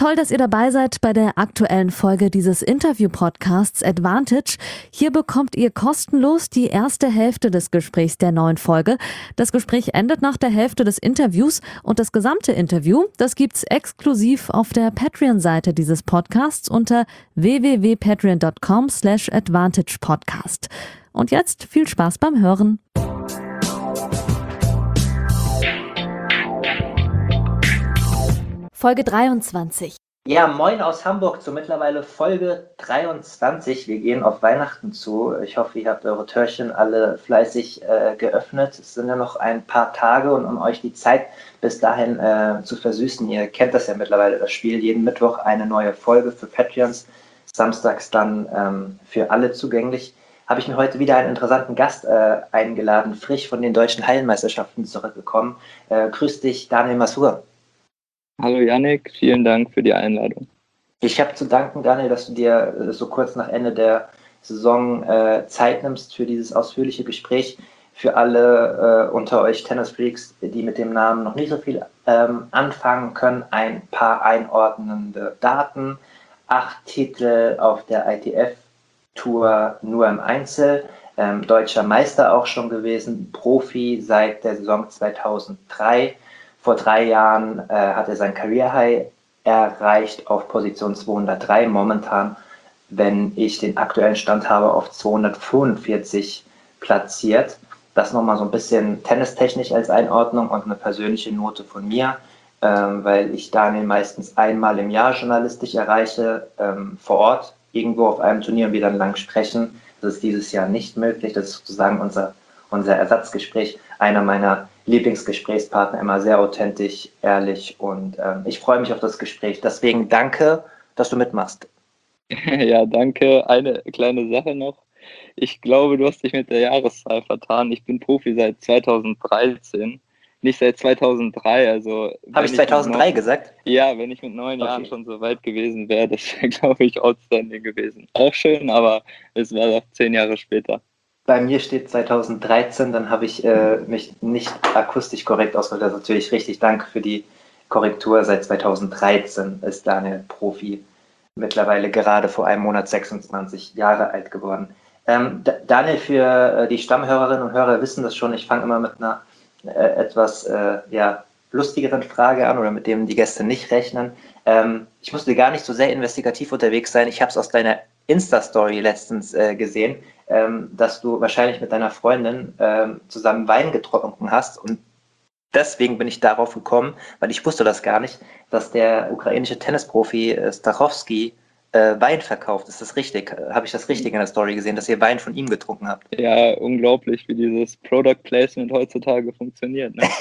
Toll, dass ihr dabei seid bei der aktuellen Folge dieses Interview-Podcasts Advantage. Hier bekommt ihr kostenlos die erste Hälfte des Gesprächs der neuen Folge. Das Gespräch endet nach der Hälfte des Interviews und das gesamte Interview, das gibt's exklusiv auf der Patreon-Seite dieses Podcasts unter www.patreon.com/advantagepodcast. Und jetzt viel Spaß beim Hören. Folge 23. Ja, moin aus Hamburg zur mittlerweile Folge 23. Wir gehen auf Weihnachten zu. Ich hoffe, ihr habt eure Türchen alle fleißig geöffnet. Es sind ja noch ein paar Tage und um euch die Zeit bis dahin zu versüßen. Ihr kennt das ja mittlerweile, das Spiel. Jeden Mittwoch eine neue Folge für Patreons. Samstags dann für alle zugänglich. Habe ich mir heute wieder einen interessanten Gast eingeladen, frisch von den deutschen Hallenmeisterschaften zurückgekommen. Grüß dich, Daniel Masur. Hallo Yannick, vielen Dank für die Einladung. Ich habe zu danken, Daniel, dass du dir so kurz nach Ende der Saison Zeit nimmst für dieses ausführliche Gespräch. Für alle unter euch Tennisfreaks, die mit dem Namen noch nicht so viel anfangen können, ein paar einordnende Daten. 8 Titel auf der ITF-Tour nur im Einzel. Deutscher Meister auch schon gewesen, Profi seit der Saison 2003. Vor 3 Jahren hat er sein Career High erreicht auf Position 203. Momentan, wenn ich den aktuellen Stand habe, auf 245 platziert. Das nochmal so ein bisschen tennistechnisch als Einordnung und eine persönliche Note von mir, weil ich Daniel meistens einmal im Jahr journalistisch erreiche, vor Ort, irgendwo auf einem Turnier und wir dann lang sprechen. Das ist dieses Jahr nicht möglich. Das ist sozusagen unser Ersatzgespräch. Einer meiner Lieblingsgesprächspartner, immer sehr authentisch, ehrlich und ich freue mich auf das Gespräch. Deswegen danke, dass du mitmachst. Ja, danke. Eine kleine Sache noch. Ich glaube, du hast dich mit der Jahreszahl vertan. Ich bin Profi seit 2013, nicht seit 2003. Also habe ich 2003 gesagt? Ja, wenn ich mit 9 Jahren schon so weit gewesen wäre, das wäre, glaube ich, outstanding gewesen. Auch schön, aber es war doch 10 Jahre später. Bei mir steht 2013, dann habe ich mich nicht akustisch korrekt ausgedrückt. Das ist natürlich richtig. Danke für die Korrektur. Seit 2013 ist Daniel Profi. Mittlerweile gerade vor einem Monat 26 Jahre alt geworden. Daniel, für die Stammhörerinnen und Hörer wissen das schon. Ich fange immer mit einer etwas lustigeren Frage an oder mit dem die Gäste nicht rechnen. Ich musste gar nicht so sehr investigativ unterwegs sein. Ich habe es aus deiner Insta-Story letztens gesehen, dass du wahrscheinlich mit deiner Freundin zusammen Wein getrunken hast und deswegen bin ich darauf gekommen, weil ich wusste das gar nicht, dass der ukrainische Tennisprofi Stachowski Wein verkauft. Ist das richtig? Habe ich das richtig in der Story gesehen, dass ihr Wein von ihm getrunken habt? Ja, unglaublich, wie dieses Product Placement heutzutage funktioniert. Ne?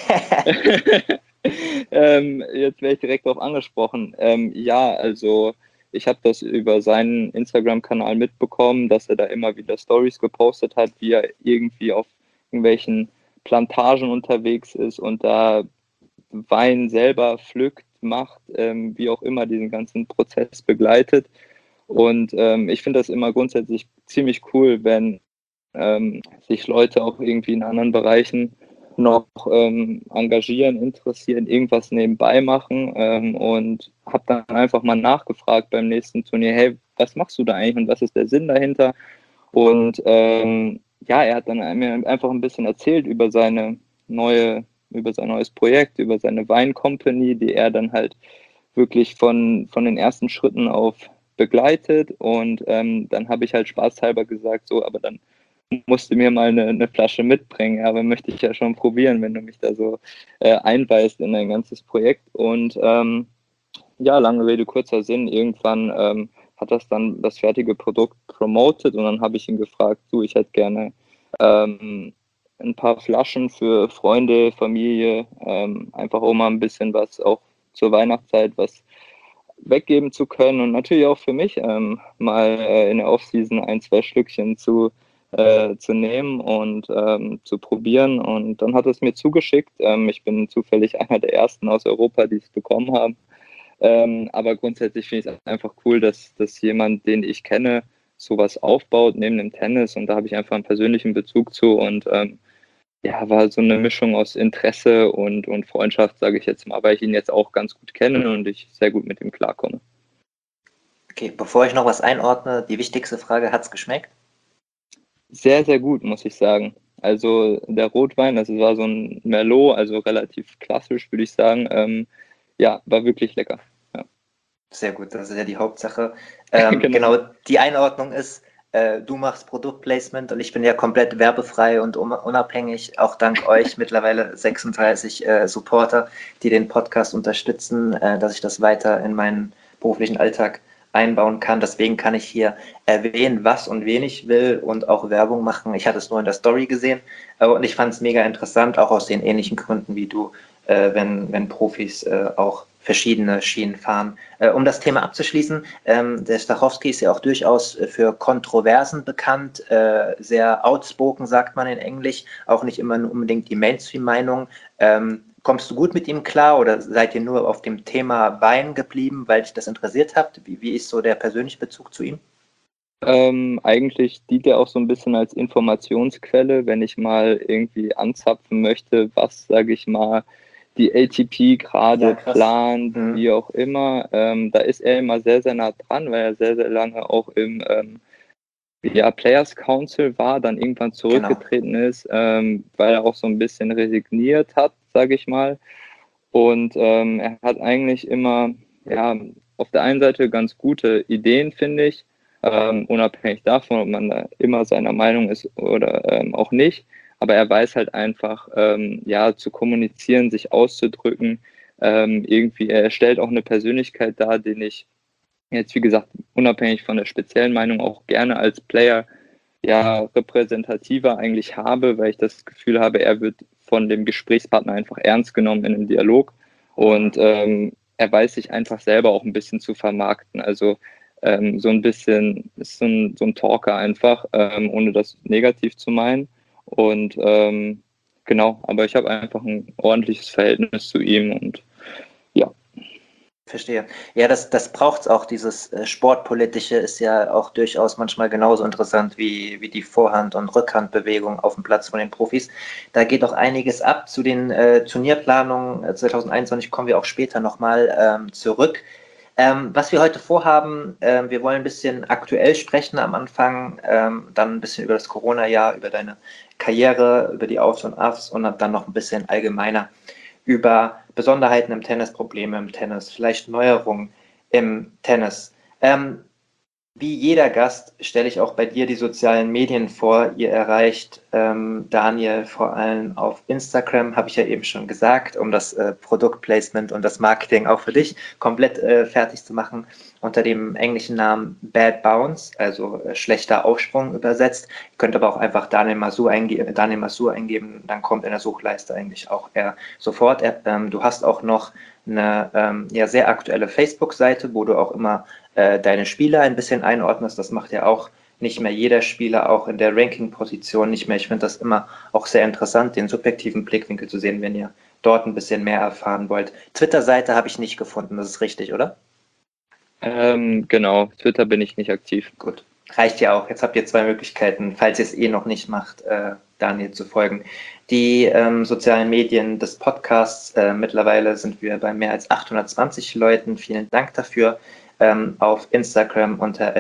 Jetzt werde ich direkt darauf angesprochen. Ja, also ich habe das über seinen Instagram-Kanal mitbekommen, dass er da immer wieder Stories gepostet hat, wie er irgendwie auf irgendwelchen Plantagen unterwegs ist und da Wein selber pflückt, macht, wie auch immer diesen ganzen Prozess begleitet. Und ich finde das immer grundsätzlich ziemlich cool, wenn sich Leute auch irgendwie in anderen Bereichen noch engagieren, interessieren, irgendwas nebenbei machen und habe dann einfach mal nachgefragt beim nächsten Turnier, hey, was machst du da eigentlich und was ist der Sinn dahinter? Und er hat dann mir einfach ein bisschen erzählt über sein neues Projekt, über seine Wine Company, die er dann halt wirklich von den ersten Schritten auf begleitet und dann habe ich halt spaßhalber gesagt, so, aber dann musste mir mal eine Flasche mitbringen, aber möchte ich ja schon probieren, wenn du mich da so einweist in dein ganzes Projekt. Und lange Rede, kurzer Sinn, irgendwann hat das dann das fertige Produkt promotet und dann habe ich ihn gefragt, du, ich hätte gerne ein paar Flaschen für Freunde, Familie, einfach um mal ein bisschen was auch zur Weihnachtszeit was weggeben zu können und natürlich auch für mich mal in der Offseason 1-2 Schlückchen zu nehmen und zu probieren. Und dann hat es mir zugeschickt. Ich bin zufällig einer der ersten aus Europa, die es bekommen haben. Aber grundsätzlich finde ich es einfach cool, dass jemand, den ich kenne, sowas aufbaut neben dem Tennis. Und da habe ich einfach einen persönlichen Bezug zu. Und ja, war so eine Mischung aus Interesse und Freundschaft, sage ich jetzt mal, weil ich ihn jetzt auch ganz gut kenne und ich sehr gut mit ihm klarkomme. Okay, bevor ich noch was einordne, die wichtigste Frage, hat's geschmeckt? Sehr, sehr gut, muss ich sagen. Also der Rotwein, das war so ein Merlot, also relativ klassisch, würde ich sagen. Ja, war wirklich lecker. Ja. Sehr gut, das ist ja die Hauptsache. Genau. Genau, die Einordnung ist, du machst Produktplacement und ich bin ja komplett werbefrei und unabhängig, auch dank euch mittlerweile 36 Supporter, die den Podcast unterstützen, dass ich das weiter in meinen beruflichen Alltag einbauen kann. Deswegen kann ich hier erwähnen, was und wen ich will und auch Werbung machen. Ich hatte es nur in der Story gesehen und ich fand es mega interessant, auch aus den ähnlichen Gründen wie du, wenn Profis auch verschiedene Schienen fahren. Um das Thema abzuschließen, der Stachowski ist ja auch durchaus für Kontroversen bekannt, sehr outspoken, sagt man in Englisch, auch nicht immer unbedingt die Mainstream-Meinung. Kommst du gut mit ihm klar oder seid ihr nur auf dem Thema Wein geblieben, weil dich das interessiert habt? Wie ist so der persönliche Bezug zu ihm? Eigentlich dient er auch so ein bisschen als Informationsquelle, wenn ich mal irgendwie anzapfen möchte, was, sage ich mal, die ATP Ja, gerade krass. plant, Mhm. wie auch immer. Da ist er immer sehr, sehr nah dran, weil er sehr, sehr lange auch im ja, Players Council war, dann irgendwann Genau. zurückgetreten ist, weil er auch so ein bisschen resigniert hat, sage ich mal. Und er hat eigentlich immer, ja, auf der einen Seite ganz gute Ideen, finde ich, unabhängig davon, ob man da immer seiner Meinung ist oder auch nicht. Aber er weiß halt einfach, ja, zu kommunizieren, sich auszudrücken. Irgendwie, er stellt auch eine Persönlichkeit dar, den ich jetzt, wie gesagt, unabhängig von der speziellen Meinung auch gerne als Player ja repräsentativer eigentlich habe, weil ich das Gefühl habe, er wird von dem Gesprächspartner einfach ernst genommen in einem Dialog und er weiß sich einfach selber auch ein bisschen zu vermarkten. Also so ein bisschen ist so ein Talker einfach, ohne das negativ zu meinen. Und genau, aber ich habe einfach ein ordentliches Verhältnis zu ihm und ja. Verstehe. Ja, das braucht es auch. Dieses Sportpolitische ist ja auch durchaus manchmal genauso interessant wie die Vorhand- und Rückhandbewegung auf dem Platz von den Profis. Da geht auch einiges ab. Zu den Turnierplanungen 2021 kommen wir auch später nochmal zurück. Was wir heute vorhaben, wir wollen ein bisschen aktuell sprechen am Anfang, dann ein bisschen über das Corona-Jahr, über deine Karriere, über die Aufs und Abs und dann noch ein bisschen allgemeiner über Besonderheiten im Tennis, Probleme im Tennis, vielleicht Neuerungen im Tennis. Wie jeder Gast stelle ich auch bei dir die sozialen Medien vor. Ihr erreicht Daniel vor allem auf Instagram, habe ich ja eben schon gesagt, um das Produktplacement und das Marketing auch für dich komplett fertig zu machen, unter dem englischen Namen Bad Bounce, also schlechter Aufsprung übersetzt. Ihr könnt aber auch einfach Daniel Masur eingeben, dann kommt in der Suchleiste eigentlich auch er sofort. Du hast auch noch eine ja, sehr aktuelle Facebook-Seite, wo du auch immer deine Spieler ein bisschen einordnest. Das macht ja auch nicht mehr jeder Spieler, auch in der Ranking-Position nicht mehr. Ich finde das immer auch sehr interessant, den subjektiven Blickwinkel zu sehen, wenn ihr dort ein bisschen mehr erfahren wollt. Twitter-Seite habe ich nicht gefunden, das ist richtig, oder? Genau, Twitter bin ich nicht aktiv. Gut, reicht ja auch. Jetzt habt ihr zwei Möglichkeiten, falls ihr es eh noch nicht macht, Daniel zu folgen. Die sozialen Medien des Podcasts, mittlerweile sind wir bei mehr als 820 Leuten. Vielen Dank dafür. Auf Instagram unter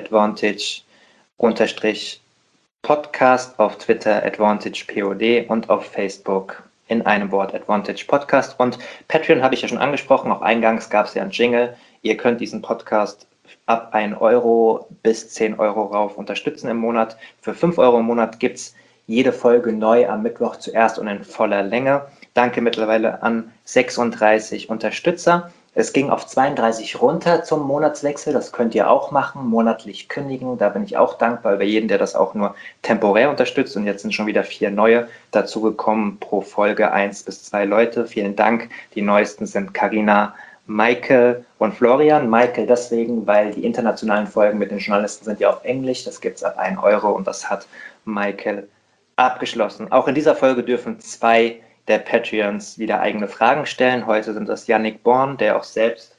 Advantage_Podcast, auf Twitter AdvantagePOD und auf Facebook in einem Wort Advantage Podcast. Und Patreon habe ich ja schon angesprochen, auch eingangs gab es ja einen Jingle. Ihr könnt diesen Podcast ab 1 Euro bis 10 Euro rauf unterstützen im Monat. Für 5 Euro im Monat gibt es jede Folge neu am Mittwoch zuerst und in voller Länge. Danke mittlerweile an 36 Unterstützer. Es ging auf 32 runter zum Monatswechsel. Das könnt ihr auch machen, monatlich kündigen. Da bin ich auch dankbar über jeden, der das auch nur temporär unterstützt. Und jetzt sind schon wieder 4 neue dazugekommen, pro Folge 1 bis 2 Leute. Vielen Dank. Die neuesten sind Carina, Michael und Florian. Michael deswegen, weil die internationalen Folgen mit den Journalisten sind ja auf Englisch. Das gibt es ab 1 Euro und das hat Michael abgeschlossen. Auch in dieser Folge dürfen 2 der Patreons wieder eigene Fragen stellen. Heute sind das Yannick Born, der auch selbst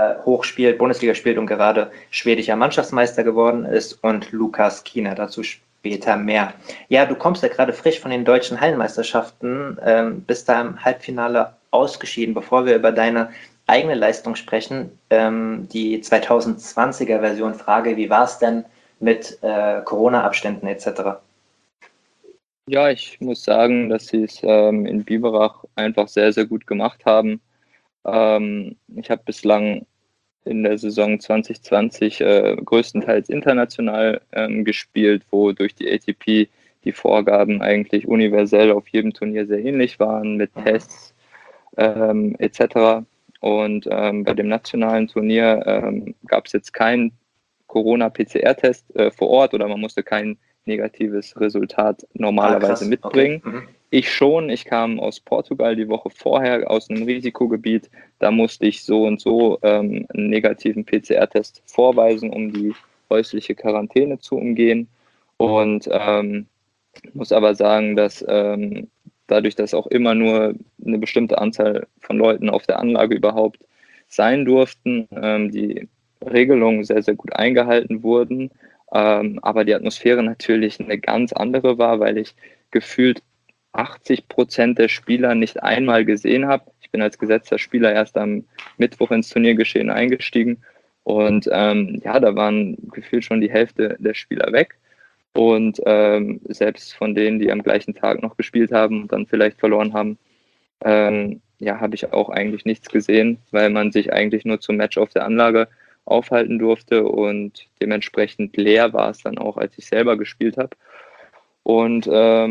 hochspielt, Bundesliga spielt und gerade schwedischer Mannschaftsmeister geworden ist, und Lukas Kiener. Dazu Später mehr. Ja, du kommst ja gerade frisch von den deutschen Hallenmeisterschaften, bist da im Halbfinale ausgeschieden. Bevor wir über deine eigene Leistung sprechen, die 2020er Version Frage, wie war es denn mit Corona-Abständen etc.? Ja, ich muss sagen, dass sie es in Biberach einfach sehr, sehr gut gemacht haben. Ich habe bislang in der Saison 2020 größtenteils international gespielt, wo durch die ATP die Vorgaben eigentlich universell auf jedem Turnier sehr ähnlich waren mit Tests etc. Und bei dem nationalen Turnier gab es jetzt keinen Corona-PCR-Test vor Ort oder man musste kein negatives Resultat normalerweise mitbringen. Okay. Ich schon, ich kam aus Portugal die Woche vorher aus einem Risikogebiet. Da musste ich so und so einen negativen PCR-Test vorweisen, um die häusliche Quarantäne zu umgehen. Und muss aber sagen, dass dadurch, dass auch immer nur eine bestimmte Anzahl von Leuten auf der Anlage überhaupt sein durften, die Regelungen sehr, sehr gut eingehalten wurden. Aber die Atmosphäre natürlich eine ganz andere war, weil ich gefühlt 80% der Spieler nicht einmal gesehen habe. Ich bin als gesetzter Spieler erst am Mittwoch ins Turniergeschehen eingestiegen und ja, da waren gefühlt schon die Hälfte der Spieler weg. Und selbst von denen, die am gleichen Tag noch gespielt haben und dann vielleicht verloren haben, ja, habe ich auch eigentlich nichts gesehen, weil man sich eigentlich nur zum Match auf der Anlage aufhalten durfte und dementsprechend leer war es dann auch, als ich selber gespielt habe. Und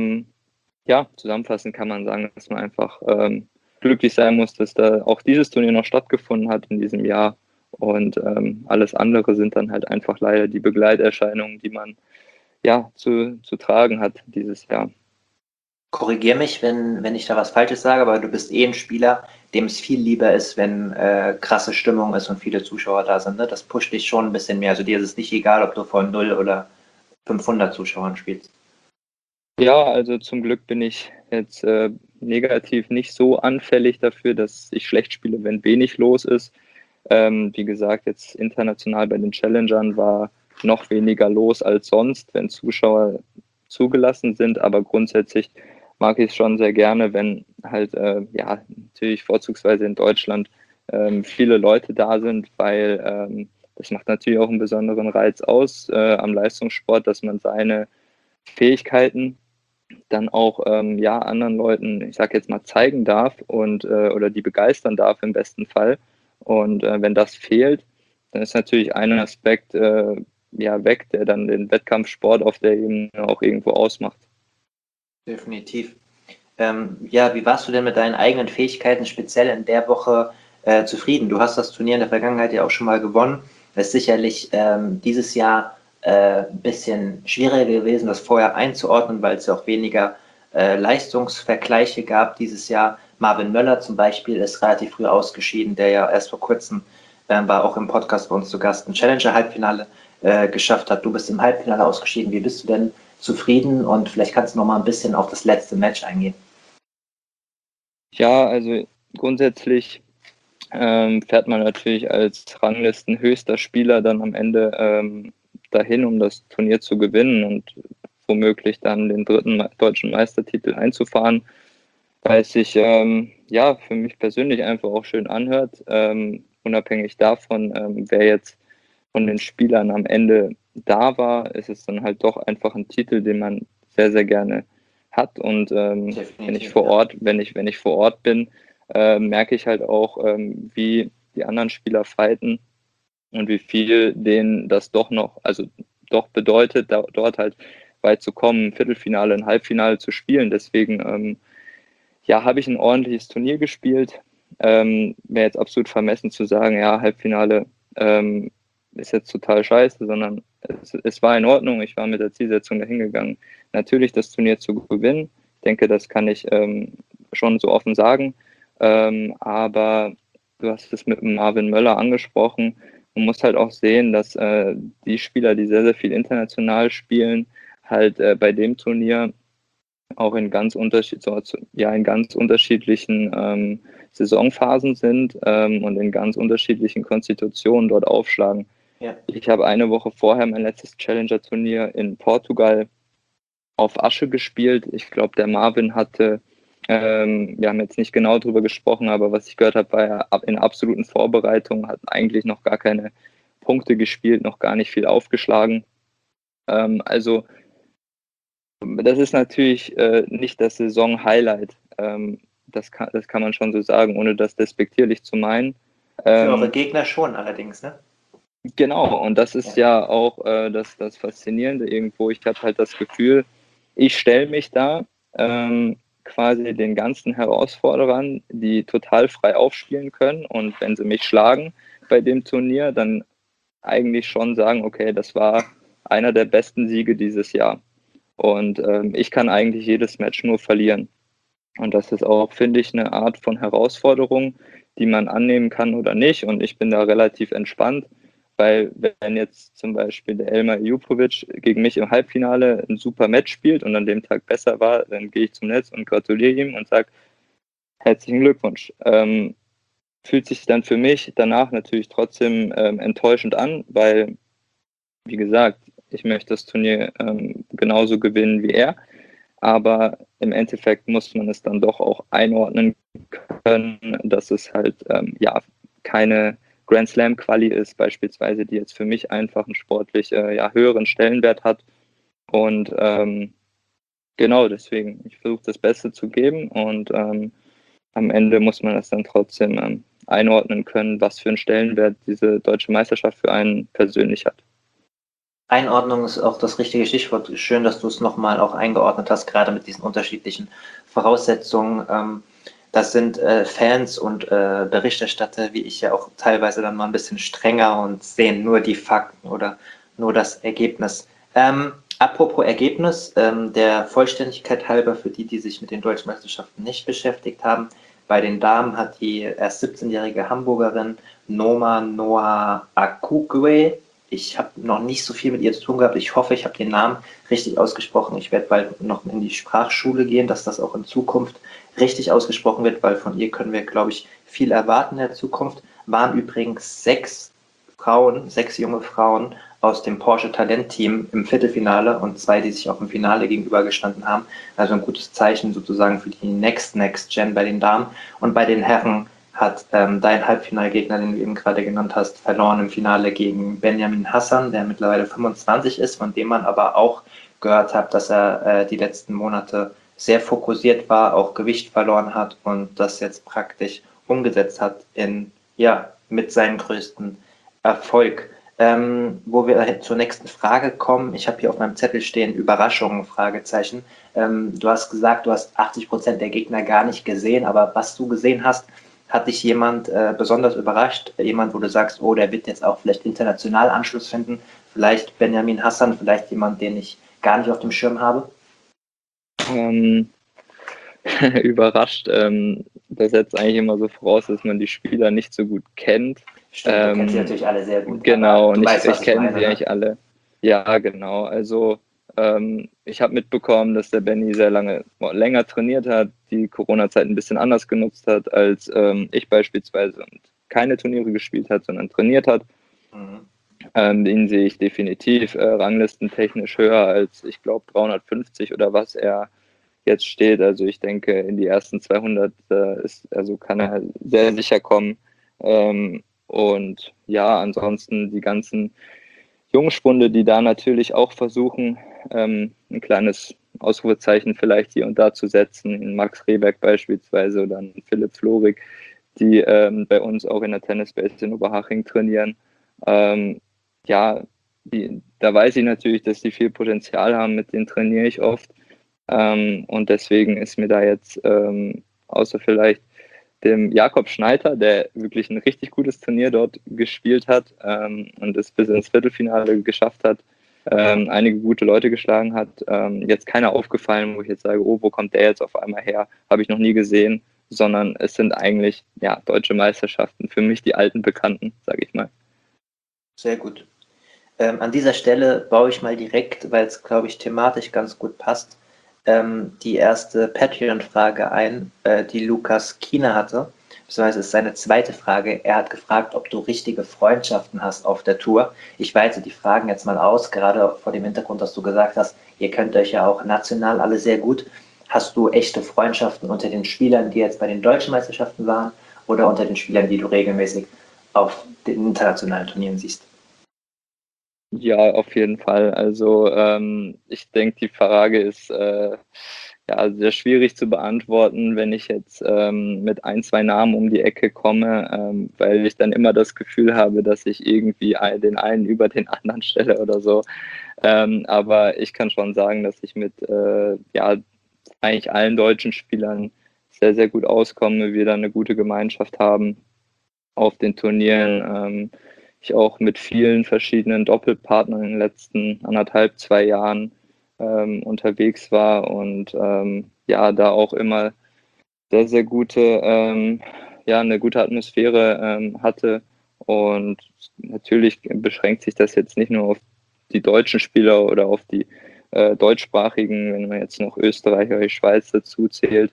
ja, zusammenfassend kann man sagen, dass man einfach glücklich sein muss, dass da auch dieses Turnier noch stattgefunden hat in diesem Jahr. Und alles andere sind dann halt einfach leider die Begleiterscheinungen, die man ja zu tragen hat dieses Jahr. Korrigier mich, wenn ich da was Falsches sage, aber du bist ein Spieler, dem es viel lieber ist, wenn krasse Stimmung ist und viele Zuschauer da sind. Ne? Das pusht dich schon ein bisschen mehr. Also dir ist es nicht egal, ob du vor 0 oder 500 Zuschauern spielst. Ja, also zum Glück bin ich jetzt negativ nicht so anfällig dafür, dass ich schlecht spiele, wenn wenig los ist. Wie gesagt, jetzt international bei den Challengern war noch weniger los als sonst, wenn Zuschauer zugelassen sind. Aber grundsätzlich mag ich es schon sehr gerne, wenn halt, ja, natürlich vorzugsweise in Deutschland viele Leute da sind, weil das macht natürlich auch einen besonderen Reiz aus am Leistungssport, dass man seine Fähigkeiten dann auch ja, anderen Leuten, ich sage jetzt mal, zeigen darf und oder die begeistern darf im besten Fall. Und wenn das fehlt, dann ist natürlich ein Aspekt ja weg, der dann den Wettkampfsport auf der Ebene auch irgendwo ausmacht. Definitiv. Ja, wie warst du denn mit deinen eigenen Fähigkeiten speziell in der Woche zufrieden? Du hast das Turnier in der Vergangenheit ja auch schon mal gewonnen. Das ist sicherlich dieses Jahr ein bisschen schwieriger gewesen, das vorher einzuordnen, weil es ja auch weniger Leistungsvergleiche gab dieses Jahr. Marvin Möller zum Beispiel ist relativ früh ausgeschieden, der ja erst vor kurzem war auch im Podcast bei uns zu Gast, ein Challenger-Halbfinale geschafft hat. Du bist im Halbfinale ausgeschieden. Wie bist du denn zufrieden? Und vielleicht kannst du noch mal ein bisschen auf das letzte Match eingehen. Ja, also grundsätzlich fährt man natürlich als Ranglistenhöchster Spieler dann am Ende dahin, um das Turnier zu gewinnen und womöglich dann den 3. deutschen Meistertitel einzufahren, weil es sich ja für mich persönlich einfach auch schön anhört, unabhängig davon, wer jetzt von den Spielern am Ende da war, ist es dann halt doch einfach ein Titel, den man sehr, sehr gerne hat. Und wenn ich vor Ort bin, merke ich halt auch, wie die anderen Spieler fighten und wie viel denen das doch bedeutet, dort halt weit zu kommen, Viertelfinale, ein Halbfinale zu spielen. Deswegen ja, habe ich ein ordentliches Turnier gespielt. Wäre jetzt absolut vermessen zu sagen, ja, Halbfinale ist jetzt total scheiße, sondern es war in Ordnung. Ich war mit der Zielsetzung dahingegangen, natürlich das Turnier zu gewinnen. Ich denke, das kann ich schon so offen sagen. Aber du hast es mit Marvin Möller angesprochen. Man muss halt auch sehen, dass die Spieler, die sehr, sehr viel international spielen, halt bei dem Turnier auch in ganz unterschiedlichen Saisonphasen sind und in ganz unterschiedlichen Konstitutionen dort aufschlagen. Ja. Ich habe eine Woche vorher mein letztes Challenger-Turnier in Portugal auf Asche gespielt. Ich glaube, der Marvin hatte, wir haben jetzt nicht genau drüber gesprochen, aber was ich gehört habe, war er in absoluten Vorbereitungen, hat eigentlich noch gar keine Punkte gespielt, noch gar nicht viel aufgeschlagen. Also das ist natürlich nicht das Saison-Highlight. Das kann man schon so sagen, ohne das despektierlich zu meinen. Für eure Gegner schon allerdings, ne? Genau, und das ist ja auch das Faszinierende irgendwo. Ich habe halt das Gefühl, ich stelle mich da quasi den ganzen Herausforderern, die total frei aufspielen können. Und wenn sie mich schlagen bei dem Turnier, dann eigentlich schon sagen, okay, das war einer der besten Siege dieses Jahr. Und ich kann eigentlich jedes Match nur verlieren. Und das ist auch, finde ich, eine Art von Herausforderung, die man annehmen kann oder nicht. Und ich bin da relativ entspannt, weil wenn jetzt zum Beispiel der Elmar Ejupovic gegen mich im Halbfinale ein super Match spielt und an dem Tag besser war, dann gehe ich zum Netz und gratuliere ihm und sage, herzlichen Glückwunsch. Fühlt sich dann für mich danach natürlich trotzdem enttäuschend an, weil, wie gesagt, ich möchte das Turnier genauso gewinnen wie er. Aber im Endeffekt muss man es dann doch auch einordnen können, dass es halt keine Grand Slam Quali ist, beispielsweise, die jetzt für mich einfach einen sportlich höheren Stellenwert hat. Und genau deswegen, ich versuche das Beste zu geben und am Ende muss man das dann trotzdem einordnen können, was für einen Stellenwert diese deutsche Meisterschaft für einen persönlich hat. Einordnung ist auch das richtige Stichwort. Schön, dass du es nochmal auch eingeordnet hast, gerade mit diesen unterschiedlichen Voraussetzungen. Das sind Fans und Berichterstatter, wie ich ja auch teilweise dann mal ein bisschen strenger und sehen nur die Fakten oder nur das Ergebnis. Apropos Ergebnis, der Vollständigkeit halber für die, die sich mit den deutschen Meisterschaften nicht beschäftigt haben, bei den Damen hat die erst 17-jährige Hamburgerin Noma Noah Akugwe, ich habe noch nicht so viel mit ihr zu tun gehabt. Ich hoffe, ich habe den Namen richtig ausgesprochen. Ich werde bald noch in die Sprachschule gehen, dass das auch in Zukunft richtig ausgesprochen wird, weil von ihr können wir, glaube ich, viel erwarten in der Zukunft. Waren übrigens 6 junge Frauen aus dem Porsche Talent-Team im Viertelfinale und 2, die sich auch im Finale gegenübergestanden haben. Also ein gutes Zeichen sozusagen für die Next Gen bei den Damen. Und bei den Herren hat dein Halbfinalgegner, den du eben gerade genannt hast, verloren im Finale gegen Benjamin Hassan, der mittlerweile 25 ist, von dem man aber auch gehört hat, dass er die letzten Monate sehr fokussiert war, auch Gewicht verloren hat und das jetzt praktisch umgesetzt hat mit seinem größten Erfolg. Wo wir zur nächsten Frage kommen, ich habe hier auf meinem Zettel stehen Überraschungen, Fragezeichen. Du hast gesagt, du hast 80% der Gegner gar nicht gesehen, aber was du gesehen hast, hat dich jemand besonders überrascht? Jemand, wo du sagst, oh, der wird jetzt auch vielleicht international Anschluss finden? Vielleicht Benjamin Hassan, vielleicht jemand, den ich gar nicht auf dem Schirm habe? Überrascht. Das setzt eigentlich immer so voraus, dass man die Spieler nicht so gut kennt. Stimmt, du kennst sie natürlich alle sehr gut. Genau, und ich kenne sie eigentlich alle. Ja, genau. Also ich habe mitbekommen, dass der Benny länger trainiert hat, die Corona-Zeit ein bisschen anders genutzt hat, als ich beispielsweise und keine Turniere gespielt hat, sondern trainiert hat. Den sehe ich definitiv ranglistentechnisch höher als, ich glaube, 350 oder was er jetzt steht. Also ich denke, in die ersten 200 kann er sehr sicher kommen. Und ja, ansonsten die ganzen Jungspunde, die da natürlich auch versuchen, ein kleines Ausrufezeichen vielleicht hier und da zu setzen, Max Rehberg beispielsweise oder Philipp Florig, die bei uns auch in der Tennisbase in Oberhaching trainieren. Da weiß ich natürlich, dass die viel Potenzial haben, mit denen trainiere ich oft. Und deswegen ist mir da jetzt, außer vielleicht dem Jakob Schneider, der wirklich ein richtig gutes Turnier dort gespielt hat und es bis ins Viertelfinale geschafft hat, einige gute Leute geschlagen hat, jetzt keiner aufgefallen, wo ich jetzt sage, oh, wo kommt der jetzt auf einmal her? Habe ich noch nie gesehen, sondern es sind eigentlich deutsche Meisterschaften, für mich die alten Bekannten, sage ich mal. Sehr gut. An dieser Stelle baue ich mal direkt, weil es, glaube ich, thematisch ganz gut passt, die erste Patreon-Frage ein, die Lukas Kiener hatte. beziehungsweise ist seine zweite Frage. Er hat gefragt, ob du richtige Freundschaften hast auf der Tour. Ich weite die Fragen jetzt mal aus, gerade vor dem Hintergrund, dass du gesagt hast, ihr könnt euch ja auch national alle sehr gut. Hast du echte Freundschaften unter den Spielern, die jetzt bei den deutschen Meisterschaften waren, oder unter den Spielern, die du regelmäßig auf den internationalen Turnieren siehst? Ja, auf jeden Fall. Also ich denke, die Frage ist ja sehr schwierig zu beantworten, wenn ich jetzt mit ein, zwei Namen um die Ecke komme, weil ich dann immer das Gefühl habe, dass ich irgendwie den einen über den anderen stelle oder so. Aber ich kann schon sagen, dass ich mit ja, eigentlich allen deutschen Spielern sehr, sehr gut auskomme, wir da eine gute Gemeinschaft haben auf den Turnieren. Ich auch mit vielen verschiedenen Doppelpartnern in den letzten 1,5, 2 Jahren unterwegs war und ja, da auch immer sehr, sehr gute, ja, eine gute Atmosphäre hatte. Und natürlich beschränkt sich das jetzt nicht nur auf die deutschen Spieler oder auf die deutschsprachigen, wenn man jetzt noch Österreich oder die Schweiz dazu zählt.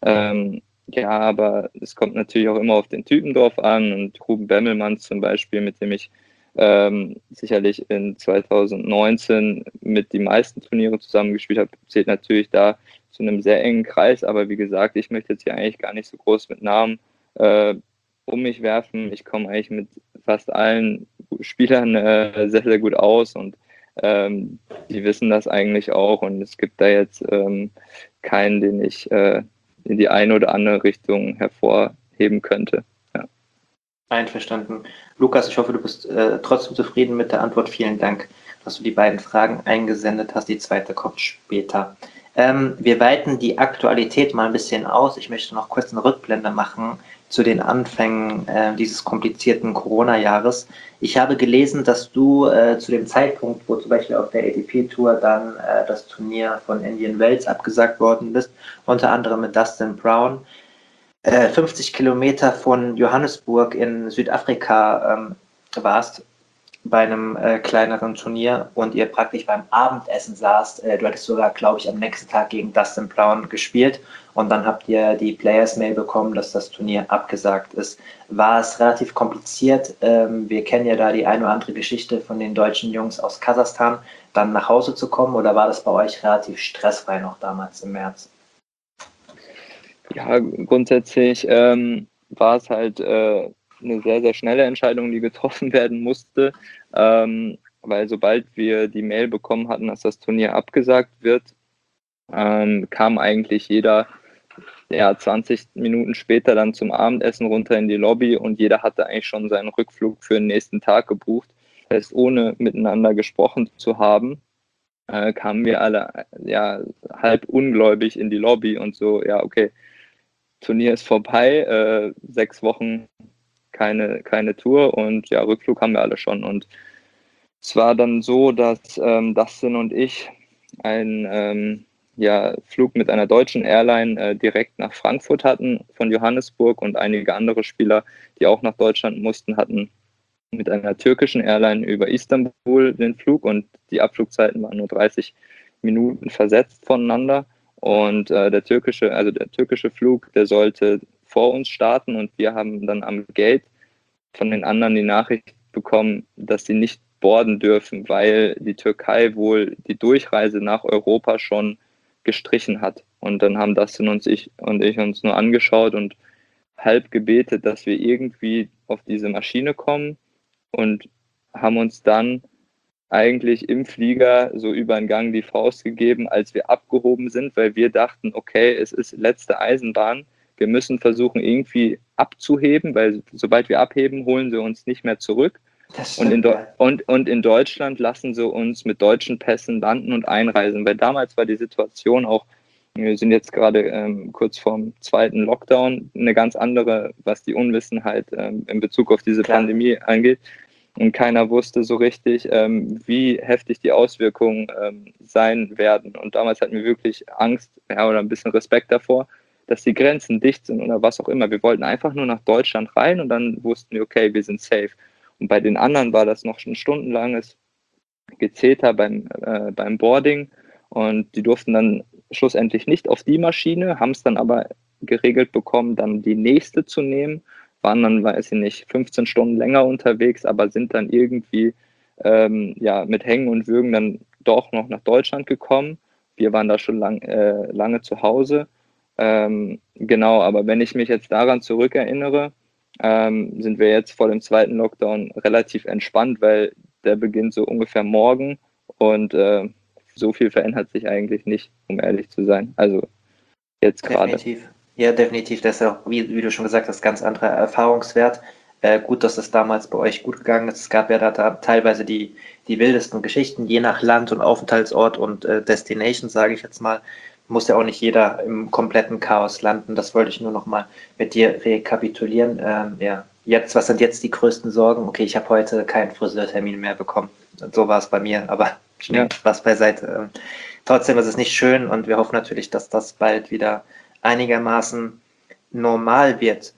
Ja, aber es kommt natürlich auch immer auf den Typen drauf an. Und Ruben Bemmelmann zum Beispiel, mit dem ich sicherlich in 2019 mit die meisten Turniere zusammengespielt habe, zählt natürlich da zu einem sehr engen Kreis. Aber wie gesagt, ich möchte jetzt hier eigentlich gar nicht so groß mit Namen um mich werfen. Ich komme eigentlich mit fast allen Spielern sehr, sehr gut aus und die wissen das eigentlich auch. Und es gibt da jetzt keinen, den ich in die eine oder andere Richtung hervorheben könnte. Ja. Einverstanden. Lukas, ich hoffe, du bist trotzdem zufrieden mit der Antwort. Vielen Dank, dass du die beiden Fragen eingesendet hast. Die zweite kommt später. Wir weiten die Aktualität mal ein bisschen aus. Ich möchte noch kurz eine Rückblende machen zu den Anfängen dieses komplizierten Corona-Jahres. Ich habe gelesen, dass du zu dem Zeitpunkt, wo zum Beispiel auf der ATP-Tour dann das Turnier von Indian Wells abgesagt worden ist, unter anderem mit Dustin Brown, 50 Kilometer von Johannesburg in Südafrika warst bei einem kleineren Turnier und ihr praktisch beim Abendessen saßt. Du hattest sogar, glaube ich, am nächsten Tag gegen Dustin Brown gespielt und dann habt ihr die Players-Mail bekommen, dass das Turnier abgesagt ist. War es relativ kompliziert? Wir kennen ja da die eine oder andere Geschichte von den deutschen Jungs aus Kasachstan, dann nach Hause zu kommen, oder war das bei euch relativ stressfrei noch damals im März? Ja, grundsätzlich war es halt eine sehr, sehr schnelle Entscheidung, die getroffen werden musste, weil sobald wir die Mail bekommen hatten, dass das Turnier abgesagt wird, kam eigentlich jeder 20 Minuten später dann zum Abendessen runter in die Lobby und jeder hatte eigentlich schon seinen Rückflug für den nächsten Tag gebucht. Das heißt, ohne miteinander gesprochen zu haben, kamen wir alle halb ungläubig in die Lobby und so, ja, okay, Turnier ist vorbei, 6 Wochen keine Tour und ja, Rückflug haben wir alle schon. Und es war dann so, dass Dustin und ich einen Flug mit einer deutschen Airline direkt nach Frankfurt hatten von Johannesburg und einige andere Spieler, die auch nach Deutschland mussten, hatten mit einer türkischen Airline über Istanbul den Flug und die Abflugzeiten waren nur 30 Minuten versetzt voneinander. Und der türkische Flug, der sollte vor uns starten und wir haben dann am Gate von den anderen die Nachricht bekommen, dass sie nicht boarden dürfen, weil die Türkei wohl die Durchreise nach Europa schon gestrichen hat. Und dann haben Dustin und ich uns nur angeschaut und halb gebetet, dass wir irgendwie auf diese Maschine kommen und haben uns dann eigentlich im Flieger so über den Gang die Faust gegeben, als wir abgehoben sind, weil wir dachten, okay, es ist letzte Eisenbahn, wir müssen versuchen irgendwie abzuheben, weil sobald wir abheben, holen sie uns nicht mehr zurück. Und in Deutschland lassen sie uns mit deutschen Pässen landen und einreisen, weil damals war die Situation auch, wir sind jetzt gerade kurz vorm zweiten Lockdown, eine ganz andere, was die Unwissenheit in Bezug auf diese Pandemie angeht. Und keiner wusste so richtig, wie heftig die Auswirkungen sein werden. Und damals hatten wir wirklich Angst, oder ein bisschen Respekt davor, dass die Grenzen dicht sind oder was auch immer. Wir wollten einfach nur nach Deutschland rein und dann wussten wir, okay, wir sind safe. Und bei den anderen war das noch ein stundenlanges Gezeter beim Boarding und die durften dann schlussendlich nicht auf die Maschine, haben es dann aber geregelt bekommen, dann die nächste zu nehmen, waren dann, weiß ich nicht, 15 Stunden länger unterwegs, aber sind dann irgendwie mit Hängen und Würgen dann doch noch nach Deutschland gekommen. Wir waren da schon lange zu Hause. Genau, aber wenn ich mich jetzt daran zurückerinnere, sind wir jetzt vor dem zweiten Lockdown relativ entspannt, weil der beginnt so ungefähr morgen und so viel verändert sich eigentlich nicht, um ehrlich zu sein. Also jetzt gerade. Definitiv. Ja, definitiv. Das ist auch, wie du schon gesagt hast, ganz anderer Erfahrungswert. Gut, dass es damals bei euch gut gegangen ist. Es gab ja da teilweise die wildesten Geschichten, je nach Land und Aufenthaltsort und Destination, sage ich jetzt mal. Muss ja auch nicht jeder im kompletten Chaos landen. Das wollte ich nur noch mal mit dir rekapitulieren. Ja, was sind jetzt die größten Sorgen? Okay, ich habe heute keinen Friseurtermin mehr bekommen. So war es bei mir, aber Ja. Spaß beiseite. Trotzdem ist es nicht schön und wir hoffen natürlich, dass das bald wieder einigermaßen normal wird.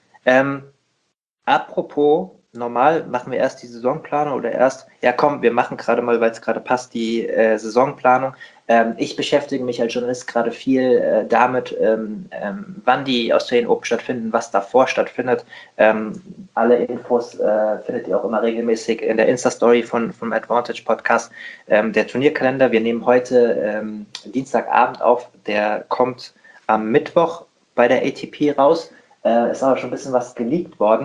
Apropos normal, machen wir erst die Saisonplanung oder erst, ja komm, wir machen gerade mal, weil es gerade passt, die Saisonplanung. Ich beschäftige mich als Journalist gerade viel damit, wann die Australian Open stattfinden, was davor stattfindet. Alle Infos findet ihr auch immer regelmäßig in der Insta-Story vom Advantage Podcast. Der Turnierkalender, wir nehmen heute Dienstagabend auf, der kommt am Mittwoch bei der ATP raus. Ist aber schon ein bisschen was geleakt worden,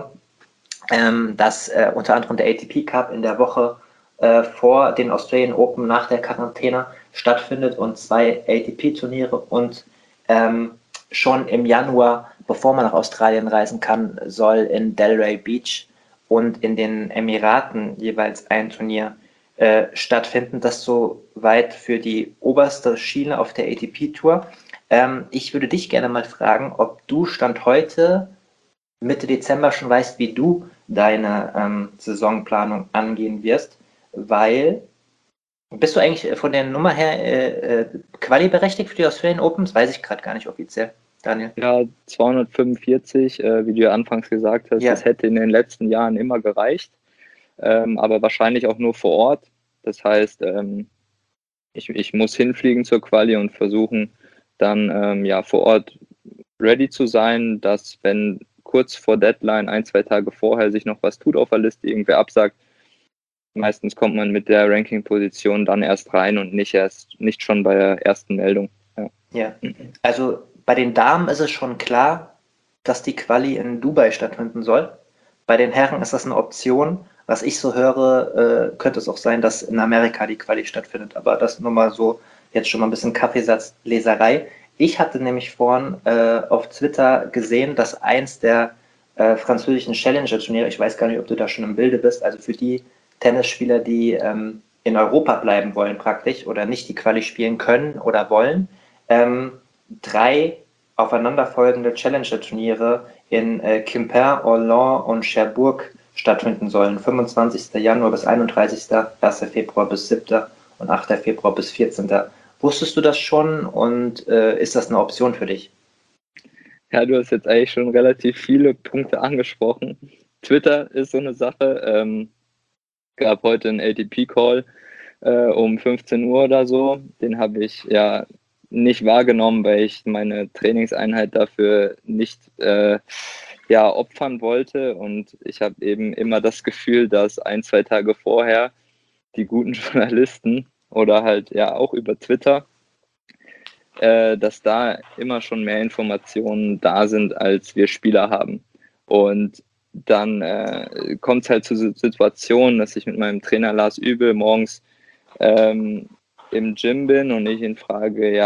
dass unter anderem der ATP Cup in der Woche vor den Australian Open nach der Quarantäne stattfindet und 2 ATP-Turniere und schon im Januar, bevor man nach Australien reisen kann, soll in Delray Beach und in den Emiraten jeweils ein Turnier stattfinden. Das soweit für die oberste Schiene auf der ATP-Tour. Ich würde dich gerne mal fragen, ob du Stand heute Mitte Dezember schon weißt, wie du deine Saisonplanung angehen wirst, weil bist du eigentlich von der Nummer her Quali berechtigt für die Australian Open? Das weiß ich gerade gar nicht offiziell, Daniel. Ja, 245, wie du ja anfangs gesagt hast, Ja. das hätte in den letzten Jahren immer gereicht, aber wahrscheinlich auch nur vor Ort. Das heißt, ich muss hinfliegen zur Quali und versuchen dann vor Ort ready zu sein, dass wenn kurz vor Deadline, 1-2 Tage vorher, sich noch was tut auf der Liste, irgendwer absagt, meistens kommt man mit der Ranking-Position dann erst rein und nicht schon bei der ersten Meldung. Ja, also bei den Damen ist es schon klar, dass die Quali in Dubai stattfinden soll. Bei den Herren ist das eine Option. Was ich so höre, könnte es auch sein, dass in Amerika die Quali stattfindet. Aber das nur mal so, jetzt schon mal ein bisschen Kaffeesatzleserei. Ich hatte nämlich vorhin auf Twitter gesehen, dass eins der französischen Challenger-Turniere, ich weiß gar nicht, ob du da schon im Bilde bist, also für die Tennisspieler, die in Europa bleiben wollen praktisch oder nicht die Quali spielen können oder wollen, 3 aufeinanderfolgende Challenger-Turniere in Quimper, Orléans und Cherbourg stattfinden sollen. 25. Januar bis 31., 1. Februar bis 7. und 8. Februar bis 14. Wusstest du das schon und ist das eine Option für dich? Ja, du hast jetzt eigentlich schon relativ viele Punkte angesprochen. Twitter ist so eine Sache. Gab heute einen ATP-Call um 15 Uhr oder so. Den habe ich ja nicht wahrgenommen, weil ich meine Trainingseinheit dafür nicht opfern wollte. Und ich habe eben immer das Gefühl, dass 1-2 Tage vorher die guten Journalisten oder halt ja auch über Twitter, dass da immer schon mehr Informationen da sind, als wir Spieler haben. Und dann kommt es halt zu Situationen, dass ich mit meinem Trainer Lars Übel morgens im Gym bin und ich ihn frage,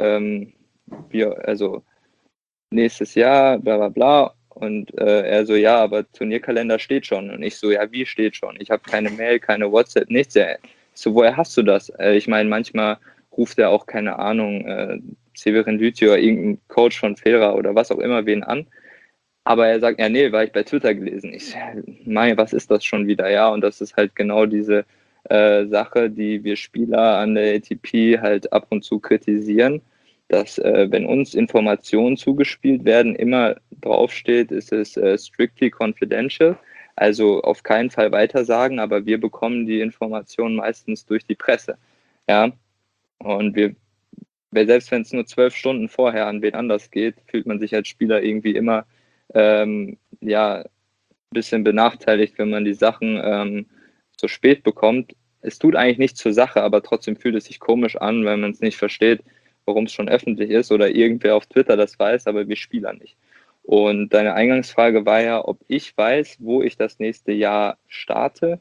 also nächstes Jahr, bla bla bla. Und er so, ja, aber Turnierkalender steht schon. Und ich so, ja, wie steht schon? Ich habe keine Mail, keine WhatsApp, nichts. Ich so, woher hast du das? Ich meine, manchmal ruft er auch, keine Ahnung, Severin Lüthi oder irgendein Coach von Federer oder was auch immer wen an. Aber er sagt, ja, nee, war ich bei Twitter gelesen. Ich meine, was ist das schon wieder? Ja, und das ist halt genau diese Sache, die wir Spieler an der ATP halt ab und zu kritisieren, dass wenn uns Informationen zugespielt werden, immer draufsteht, ist es strictly confidential, also auf keinen Fall weitersagen, aber wir bekommen die Informationen meistens durch die Presse. Ja, und wir weil selbst wenn es nur 12 Stunden vorher an wen anders geht, fühlt man sich als Spieler irgendwie immer ja, ein bisschen benachteiligt, wenn man die Sachen so spät bekommt. Es tut eigentlich nichts zur Sache, aber trotzdem fühlt es sich komisch an, wenn man es nicht versteht, warum es schon öffentlich ist oder irgendwer auf Twitter das weiß, aber wir Spieler nicht. Und deine Eingangsfrage war ja, ob ich weiß, wo ich das nächste Jahr starte.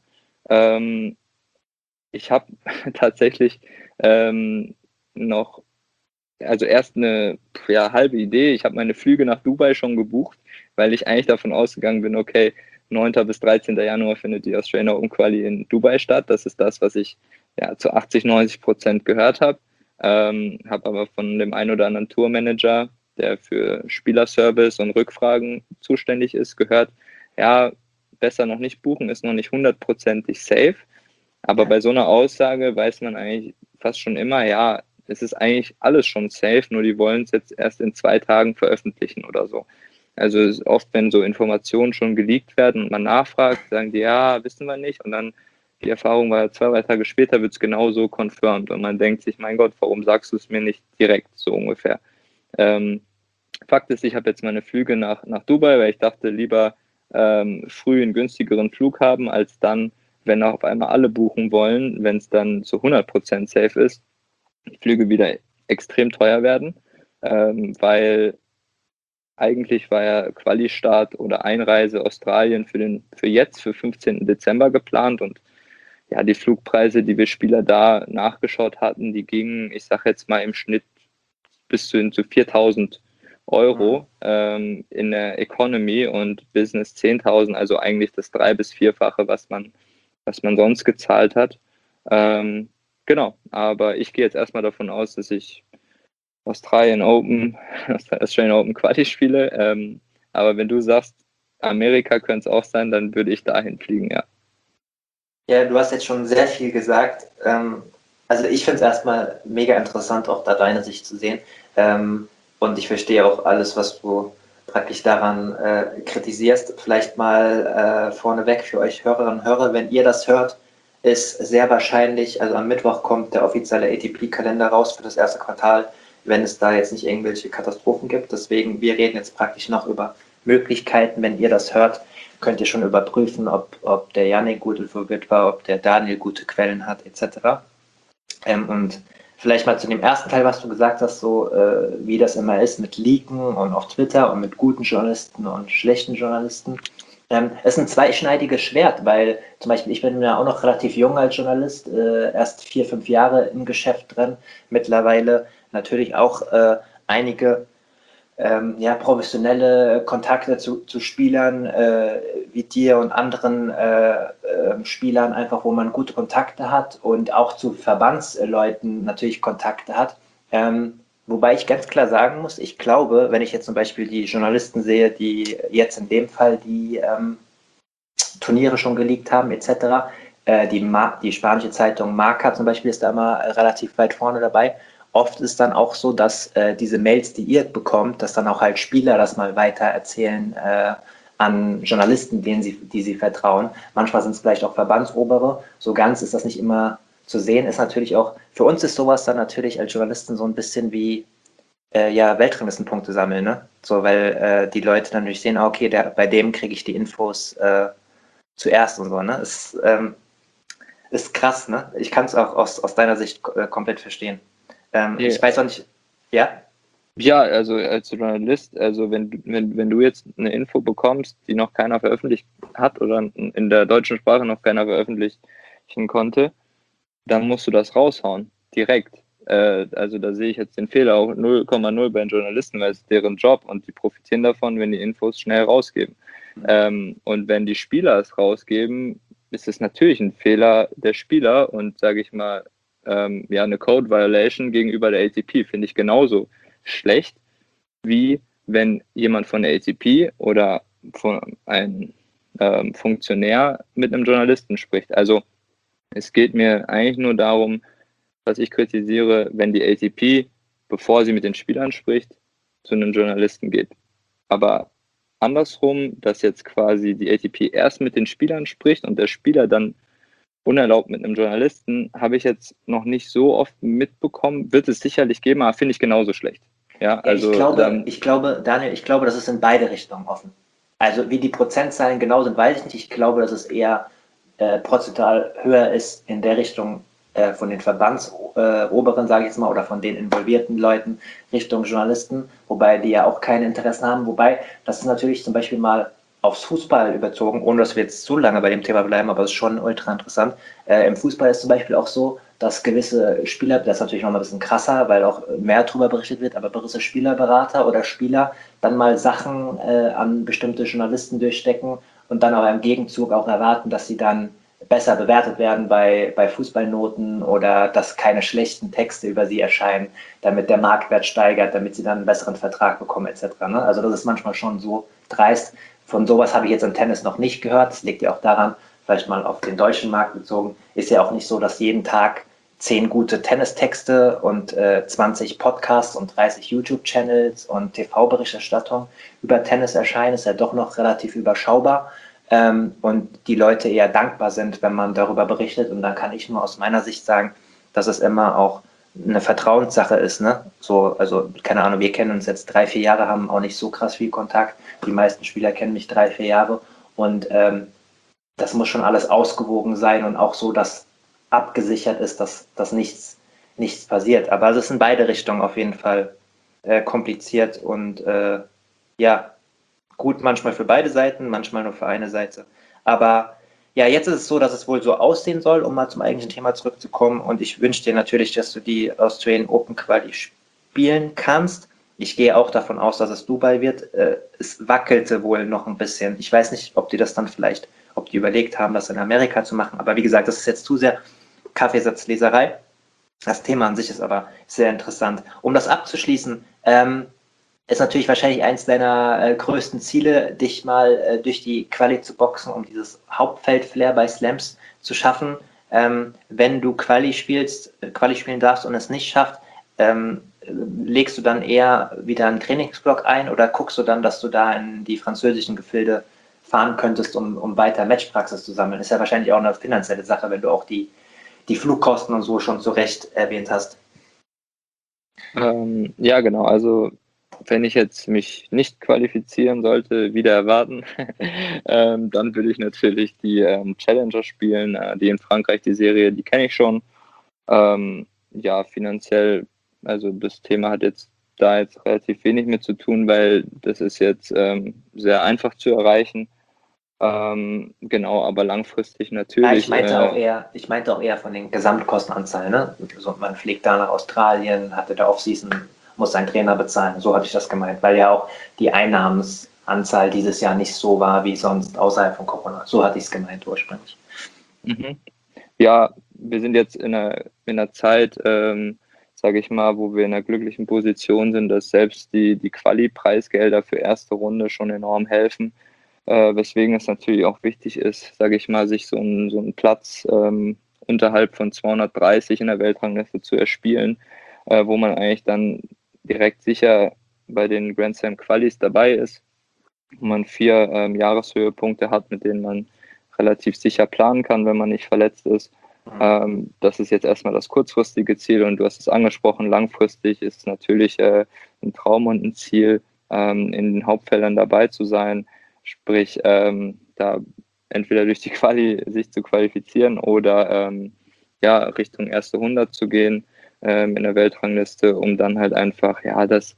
Ich habe tatsächlich noch, also erst eine halbe Idee. Ich habe meine Flüge nach Dubai schon gebucht, weil ich eigentlich davon ausgegangen bin, okay, 9. bis 13. Januar findet die Australian Open Quali in Dubai statt. Das ist das, was ich zu 80-90% gehört habe. Habe aber von dem einen oder anderen Tourmanager, der für Spielerservice und Rückfragen zuständig ist, gehört, ja, besser noch nicht buchen, ist noch nicht 100%ig safe. Aber bei so einer Aussage weiß man eigentlich fast schon immer, ja, es ist eigentlich alles schon safe, nur die wollen es jetzt erst in 2 Tagen veröffentlichen oder so. Also es ist oft, wenn so Informationen schon geleakt werden und man nachfragt, sagen die, ja, wissen wir nicht. Und dann die Erfahrung war, 2, 3 Tage später wird es genauso confirmed. Und man denkt sich, mein Gott, warum sagst du es mir nicht direkt, so ungefähr. Fakt ist, ich habe jetzt meine Flüge nach Dubai, weil ich dachte, lieber früh einen günstigeren Flug haben, als dann, wenn auf einmal alle buchen wollen, wenn es dann zu 100% safe ist, die Flüge wieder extrem teuer werden, weil eigentlich war ja Quali-Start oder Einreise Australien für 15. Dezember geplant und ja, die Flugpreise, die wir Spieler da nachgeschaut hatten, die gingen, ich sage jetzt mal im Schnitt bis zu 4.000 Euro in der Economy und Business 10.000, also eigentlich das 3- bis 4-fache, was man sonst gezahlt hat. Genau, aber ich gehe jetzt erstmal davon aus, dass ich Australian Open Quali spiele. Aber wenn du sagst, Amerika könnte es auch sein, dann würde ich dahin fliegen, ja. Ja, du hast jetzt schon sehr viel gesagt. Also ich finde es erstmal mega interessant, auch da deine Sicht zu sehen. Und ich verstehe auch alles, was du praktisch daran kritisierst. Vielleicht mal vorneweg für euch Hörerinnen und Hörer, wenn ihr das hört, ist sehr wahrscheinlich, also am Mittwoch kommt der offizielle ATP-Kalender raus für das erste Quartal, wenn es da jetzt nicht irgendwelche Katastrophen gibt. Deswegen, wir reden jetzt praktisch noch über Möglichkeiten. Wenn ihr das hört, könnt ihr schon überprüfen, ob der Yannick gut informiert war, ob der Daniel gute Quellen hat, etc. Und vielleicht mal zu dem ersten Teil, was du gesagt hast, so wie das immer ist mit Leaken und auf Twitter und mit guten Journalisten und schlechten Journalisten. Es ist ein zweischneidiges Schwert, weil zum Beispiel ich bin ja auch noch relativ jung als Journalist, erst 4, 5 Jahre im Geschäft drin, mittlerweile natürlich auch einige professionelle Kontakte zu Spielern wie dir und anderen Spielern, einfach wo man gute Kontakte hat und auch zu Verbandsleuten natürlich Kontakte hat. Wobei ich ganz klar sagen muss, ich glaube, wenn ich jetzt zum Beispiel die Journalisten sehe, die jetzt in dem Fall die Turniere schon geleakt haben, etc., die spanische Zeitung Marca zum Beispiel ist da immer relativ weit vorne dabei. Oft ist dann auch so, dass diese Mails, die ihr bekommt, dass dann auch halt Spieler das mal weiter erzählen an Journalisten, die sie vertrauen. Manchmal sind es vielleicht auch Verbandsobere. So ganz ist das nicht immer zu sehen. Ist natürlich auch, für uns ist sowas dann natürlich als Journalisten so ein bisschen wie Weltranglistenpunkte sammeln, ne? So, weil die Leute dann natürlich sehen, okay, bei dem kriege ich die Infos zuerst und so, ne? Ist krass, ne? Ich kann es auch aus deiner Sicht komplett verstehen. Ich weiß auch nicht, ja? Ja, also als Journalist, also wenn du jetzt eine Info bekommst, die noch keiner veröffentlicht hat oder in der deutschen Sprache noch keiner veröffentlichen konnte, dann musst du das raushauen, direkt. Also da sehe ich jetzt den Fehler auch 0,0 bei den Journalisten, weil es ist deren Job und die profitieren davon, wenn die Infos schnell rausgeben. Und wenn die Spieler es rausgeben, ist es natürlich ein Fehler der Spieler und, sage ich mal, eine Code Violation gegenüber der ATP finde ich genauso schlecht, wie wenn jemand von der ATP oder von einem Funktionär mit einem Journalisten spricht. Also es geht mir eigentlich nur darum, was ich kritisiere, wenn die ATP, bevor sie mit den Spielern spricht, zu einem Journalisten geht. Aber andersrum, dass jetzt quasi die ATP erst mit den Spielern spricht und der Spieler dann unerlaubt mit einem Journalisten, habe ich jetzt noch nicht so oft mitbekommen. Wird es sicherlich geben, aber finde ich genauso schlecht. Ja, Ja, also Daniel, ich glaube, das ist in beide Richtungen offen. Also wie die Prozentzahlen genau sind, weiß ich nicht. Ich glaube, dass es eher prozentual höher ist in der Richtung von den Verbandsoberen, sage ich jetzt mal, oder von den involvierten Leuten Richtung Journalisten, wobei die ja auch keine Interessen haben. Wobei, das ist natürlich zum Beispiel mal aufs Fußball überzogen, ohne dass wir jetzt zu lange bei dem Thema bleiben, aber es ist schon ultra interessant. Im Fußball ist zum Beispiel auch so, dass gewisse Spieler, das ist natürlich noch mal ein bisschen krasser, weil auch mehr darüber berichtet wird, aber gewisse Spielerberater oder Spieler dann mal Sachen an bestimmte Journalisten durchstecken und dann aber im Gegenzug auch erwarten, dass sie dann besser bewertet werden bei Fußballnoten oder dass keine schlechten Texte über sie erscheinen, damit der Marktwert steigert, damit sie dann einen besseren Vertrag bekommen etc. Ne? Also das ist manchmal schon so dreist. Von sowas habe ich jetzt im Tennis noch nicht gehört. Das liegt ja auch daran, vielleicht mal auf den deutschen Markt bezogen, ist ja auch nicht so, dass jeden Tag 10 gute Tennistexte und 20 Podcasts und 30 YouTube-Channels und TV-Berichterstattung über Tennis erscheinen, ist ja doch noch relativ überschaubar. Und die Leute eher dankbar sind, wenn man darüber berichtet. Und dann kann ich nur aus meiner Sicht sagen, dass es immer auch eine Vertrauenssache ist. Ne? So, also keine Ahnung, wir kennen uns jetzt 3, 4 Jahre, haben auch nicht so krass viel Kontakt. Die meisten Spieler kennen mich 3, 4 Jahre. Und das muss schon alles ausgewogen sein und auch so, dass abgesichert ist, dass nichts passiert. Aber es ist in beide Richtungen auf jeden Fall kompliziert und ja, gut manchmal für beide Seiten, manchmal nur für eine Seite. Aber ja, jetzt ist es so, dass es wohl so aussehen soll, um mal zum eigentlichen Thema zurückzukommen. Und ich wünsche dir natürlich, dass du die Australian Open Quali spielen kannst. Ich gehe auch davon aus, dass es Dubai wird. Es wackelte wohl noch ein bisschen. Ich weiß nicht, ob die das dann vielleicht, ob die überlegt haben, das in Amerika zu machen. Aber wie gesagt, das ist jetzt zu sehr Kaffeesatzleserei. Das Thema an sich ist aber sehr interessant. Um das abzuschließen, ist natürlich wahrscheinlich eins deiner größten Ziele, dich mal durch die Quali zu boxen, um dieses Hauptfeld-Flair bei Slams zu schaffen. Wenn du Quali spielen darfst und es nicht schafft, legst du dann eher wieder einen Trainingsblock ein oder guckst du dann, dass du da in die französischen Gefilde fahren könntest, um weiter Matchpraxis zu sammeln? Ist ja wahrscheinlich auch eine finanzielle Sache, wenn du auch die Flugkosten und so schon zu Recht erwähnt hast. ja, genau. Also wenn ich jetzt mich nicht qualifizieren sollte, wieder erwarten, dann würde ich natürlich die Challenger spielen, die in Frankreich, die Serie, die kenne ich schon. Ja, finanziell, also das Thema hat jetzt relativ wenig mit zu tun, weil das ist jetzt sehr einfach zu erreichen. Genau, aber langfristig natürlich. Ja, ich meinte auch eher von den Gesamtkostenanzahlen. Ne? So, man fliegt da nach Australien, hatte da Offseason, muss seinen Trainer bezahlen. So hatte ich das gemeint, weil ja auch die Einnahmensanzahl dieses Jahr nicht so war wie sonst außerhalb von Corona. So hatte ich es gemeint ursprünglich. Mhm. Ja, wir sind jetzt in einer Zeit, sage ich mal, wo wir in einer glücklichen Position sind, dass selbst die Quali-Preisgelder für erste Runde schon enorm helfen. Weswegen es natürlich auch wichtig ist, sage ich mal, sich so einen Platz unterhalb von 230 in der Weltrangliste zu erspielen, wo man eigentlich dann direkt sicher bei den Grand Slam Qualis dabei ist, wo man 4 Jahreshöhepunkte hat, mit denen man relativ sicher planen kann, wenn man nicht verletzt ist. Das ist jetzt erstmal das kurzfristige Ziel und du hast es angesprochen, langfristig ist natürlich ein Traum und ein Ziel, in den Hauptfeldern dabei zu sein, sprich da entweder durch die Quali sich zu qualifizieren oder ja, Richtung erste 100 zu gehen in der Weltrangliste, um dann halt einfach ja das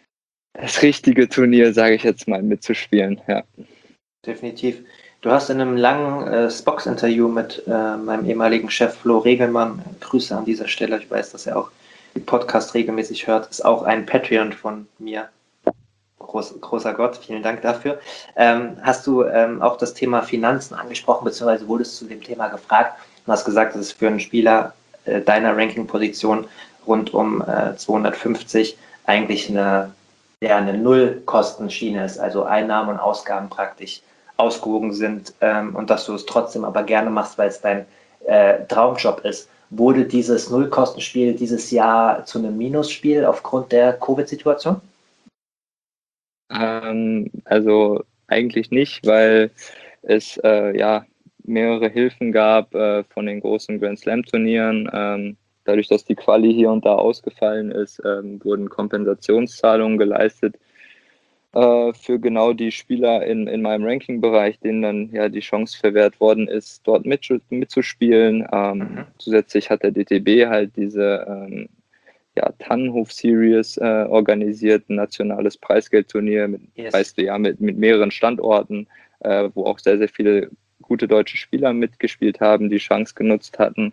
richtige Turnier, sage ich jetzt mal, mitzuspielen. Ja. Definitiv. Du hast in einem langen Spox-Interview mit meinem ehemaligen Chef Flo Regelmann, Grüße an dieser Stelle, ich weiß, dass er auch den Podcast regelmäßig hört, ist auch ein Patreon von mir. Großer Gott, vielen Dank dafür. Hast du auch das Thema Finanzen angesprochen, beziehungsweise wurdest zu dem Thema gefragt und hast gesagt, dass es für einen Spieler deiner Ranking-Position rund um 250 eigentlich eine Nullkostenschiene ist, also Einnahmen und Ausgaben praktisch ausgewogen sind und dass du es trotzdem aber gerne machst, weil es dein Traumjob ist. Wurde dieses Nullkostenspiel dieses Jahr zu einem Minusspiel aufgrund der Covid-Situation? Also eigentlich nicht, weil es ja mehrere Hilfen gab von den großen Grand Slam Turnieren. Dadurch, dass die Quali hier und da ausgefallen ist, wurden Kompensationszahlungen geleistet für genau die Spieler in meinem Ranking-Bereich, denen dann ja die Chance verwehrt worden ist, dort mitzuspielen. Zusätzlich hat der DTB halt diese Tannenhof-Series organisiert, ein nationales Preisgeldturnier mit mehreren Standorten, wo auch sehr, sehr viele gute deutsche Spieler mitgespielt haben, die Chance genutzt hatten,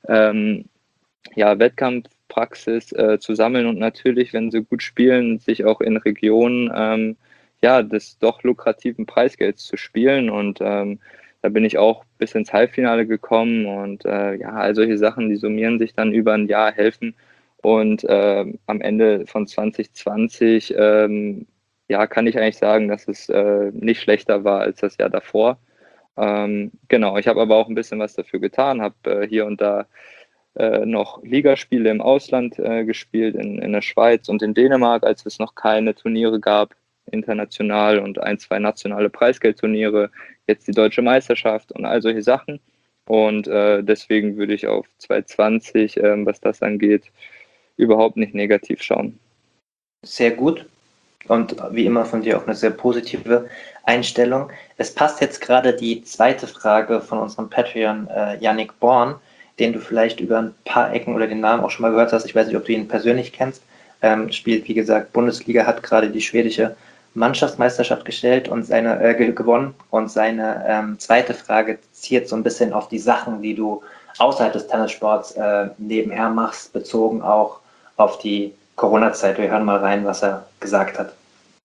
Wettkampfpraxis zu sammeln und natürlich, wenn sie gut spielen, sich auch in Regionen des doch lukrativen Preisgelds zu spielen. Und da bin ich auch bis ins Halbfinale gekommen und all solche Sachen, die summieren sich dann über ein Jahr, helfen. Und am Ende von 2020 kann ich eigentlich sagen, dass es nicht schlechter war als das Jahr davor. Genau, ich habe aber auch ein bisschen was dafür getan, habe hier und da noch Ligaspiele im Ausland gespielt, in der Schweiz und in Dänemark, als es noch keine Turniere gab, international, und 1, 2 nationale Preisgeldturniere, jetzt die Deutsche Meisterschaft und all solche Sachen. Und deswegen würde ich auf 2020, was das angeht, überhaupt nicht negativ schauen. Sehr gut und wie immer von dir auch eine sehr positive Einstellung. Es passt jetzt gerade die zweite Frage von unserem Patreon, Yannick Born, den du vielleicht über ein paar Ecken oder den Namen auch schon mal gehört hast. Ich weiß nicht, ob du ihn persönlich kennst. Spielt, wie gesagt, Bundesliga, hat gerade die schwedische Mannschaftsmeisterschaft gewonnen. Und seine zweite Frage zielt so ein bisschen auf die Sachen, die du außerhalb des Tennissports nebenher machst, bezogen auch auf die Corona-Zeit. Wir hören mal rein, was er gesagt hat.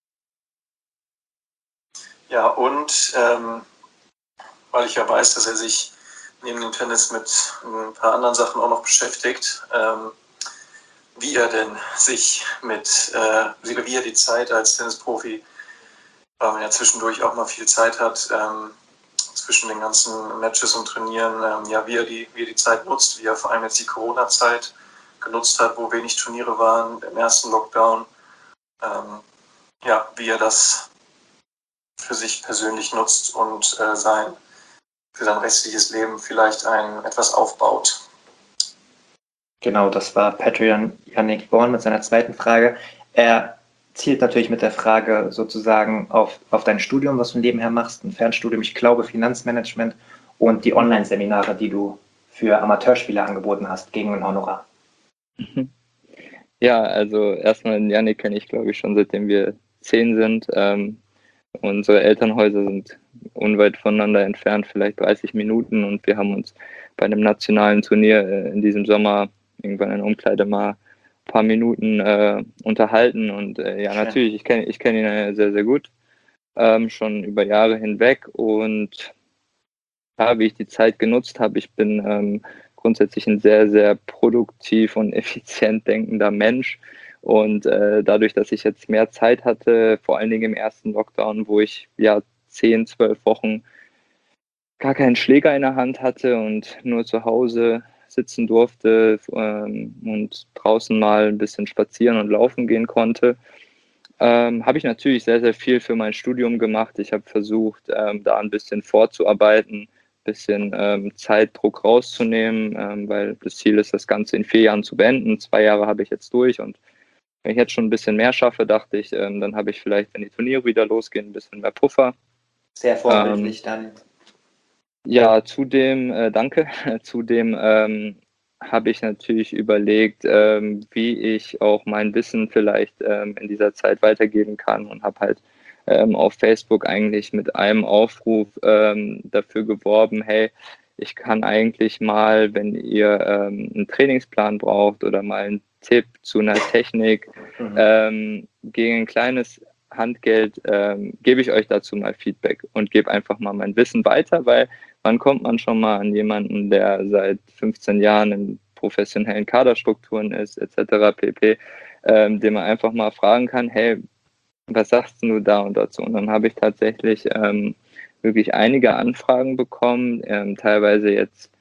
Ja, und weil ich ja weiß, dass er sich neben dem Tennis mit ein paar anderen Sachen auch noch beschäftigt, wie er denn sich wie er die Zeit als Tennisprofi, weil man ja zwischendurch auch mal viel Zeit hat, zwischen den ganzen Matches und Turnieren, wie er die Zeit nutzt, wie er vor allem jetzt die Corona-Zeit genutzt hat, wo wenig Turniere waren, im ersten Lockdown, wie er das für sich persönlich nutzt und für sein restliches Leben vielleicht etwas aufbaut. Genau, das war Patreon Yannick Born mit seiner zweiten Frage. Er zielt natürlich mit der Frage sozusagen auf dein Studium, was du nebenher machst, ein Fernstudium, ich glaube Finanzmanagement, und die Online-Seminare, die du für Amateurspieler angeboten hast, gegen ein Honorar. Ja, also erstmal den Yannick kenne ich, glaube ich, schon seitdem wir 10 sind. Unsere Elternhäuser sind unweit voneinander entfernt, vielleicht 30 Minuten, und wir haben uns bei einem nationalen Turnier in diesem Sommer irgendwann in der Umkleide mal ein paar Minuten unterhalten. Und natürlich, ich kenn ihn sehr, sehr gut, schon über Jahre hinweg. Und wie ich die Zeit genutzt habe, ich bin grundsätzlich ein sehr, sehr produktiv und effizient denkender Mensch. Und dadurch, dass ich jetzt mehr Zeit hatte, vor allen Dingen im ersten Lockdown, wo ich 10, 12 Wochen gar keinen Schläger in der Hand hatte und nur zu Hause sitzen durfte und draußen mal ein bisschen spazieren und laufen gehen konnte, habe ich natürlich sehr, sehr viel für mein Studium gemacht. Ich habe versucht, da ein bisschen vorzuarbeiten, ein bisschen Zeitdruck rauszunehmen, weil das Ziel ist, das Ganze in 4 Jahren zu beenden. 2 Jahre habe ich jetzt durch, und wenn ich jetzt schon ein bisschen mehr schaffe, dachte ich, dann habe ich vielleicht, wenn die Turniere wieder losgehen, ein bisschen mehr Puffer. Sehr vorbildlich dann. Ja, danke. Zudem habe ich natürlich überlegt, wie ich auch mein Wissen vielleicht in dieser Zeit weitergeben kann, und habe halt auf Facebook eigentlich mit einem Aufruf dafür geworben, hey, ich kann eigentlich mal, wenn ihr einen Trainingsplan braucht oder mal einen Tipp zu einer Technik, gegen ein kleines Handgeld gebe ich euch dazu mal Feedback und gebe einfach mal mein Wissen weiter, weil wann kommt man schon mal an jemanden, der seit 15 Jahren in professionellen Kaderstrukturen ist, etc. pp., den man einfach mal fragen kann, hey, was sagst du da und dazu? Und dann habe ich tatsächlich wirklich einige Anfragen bekommen, teilweise jetzt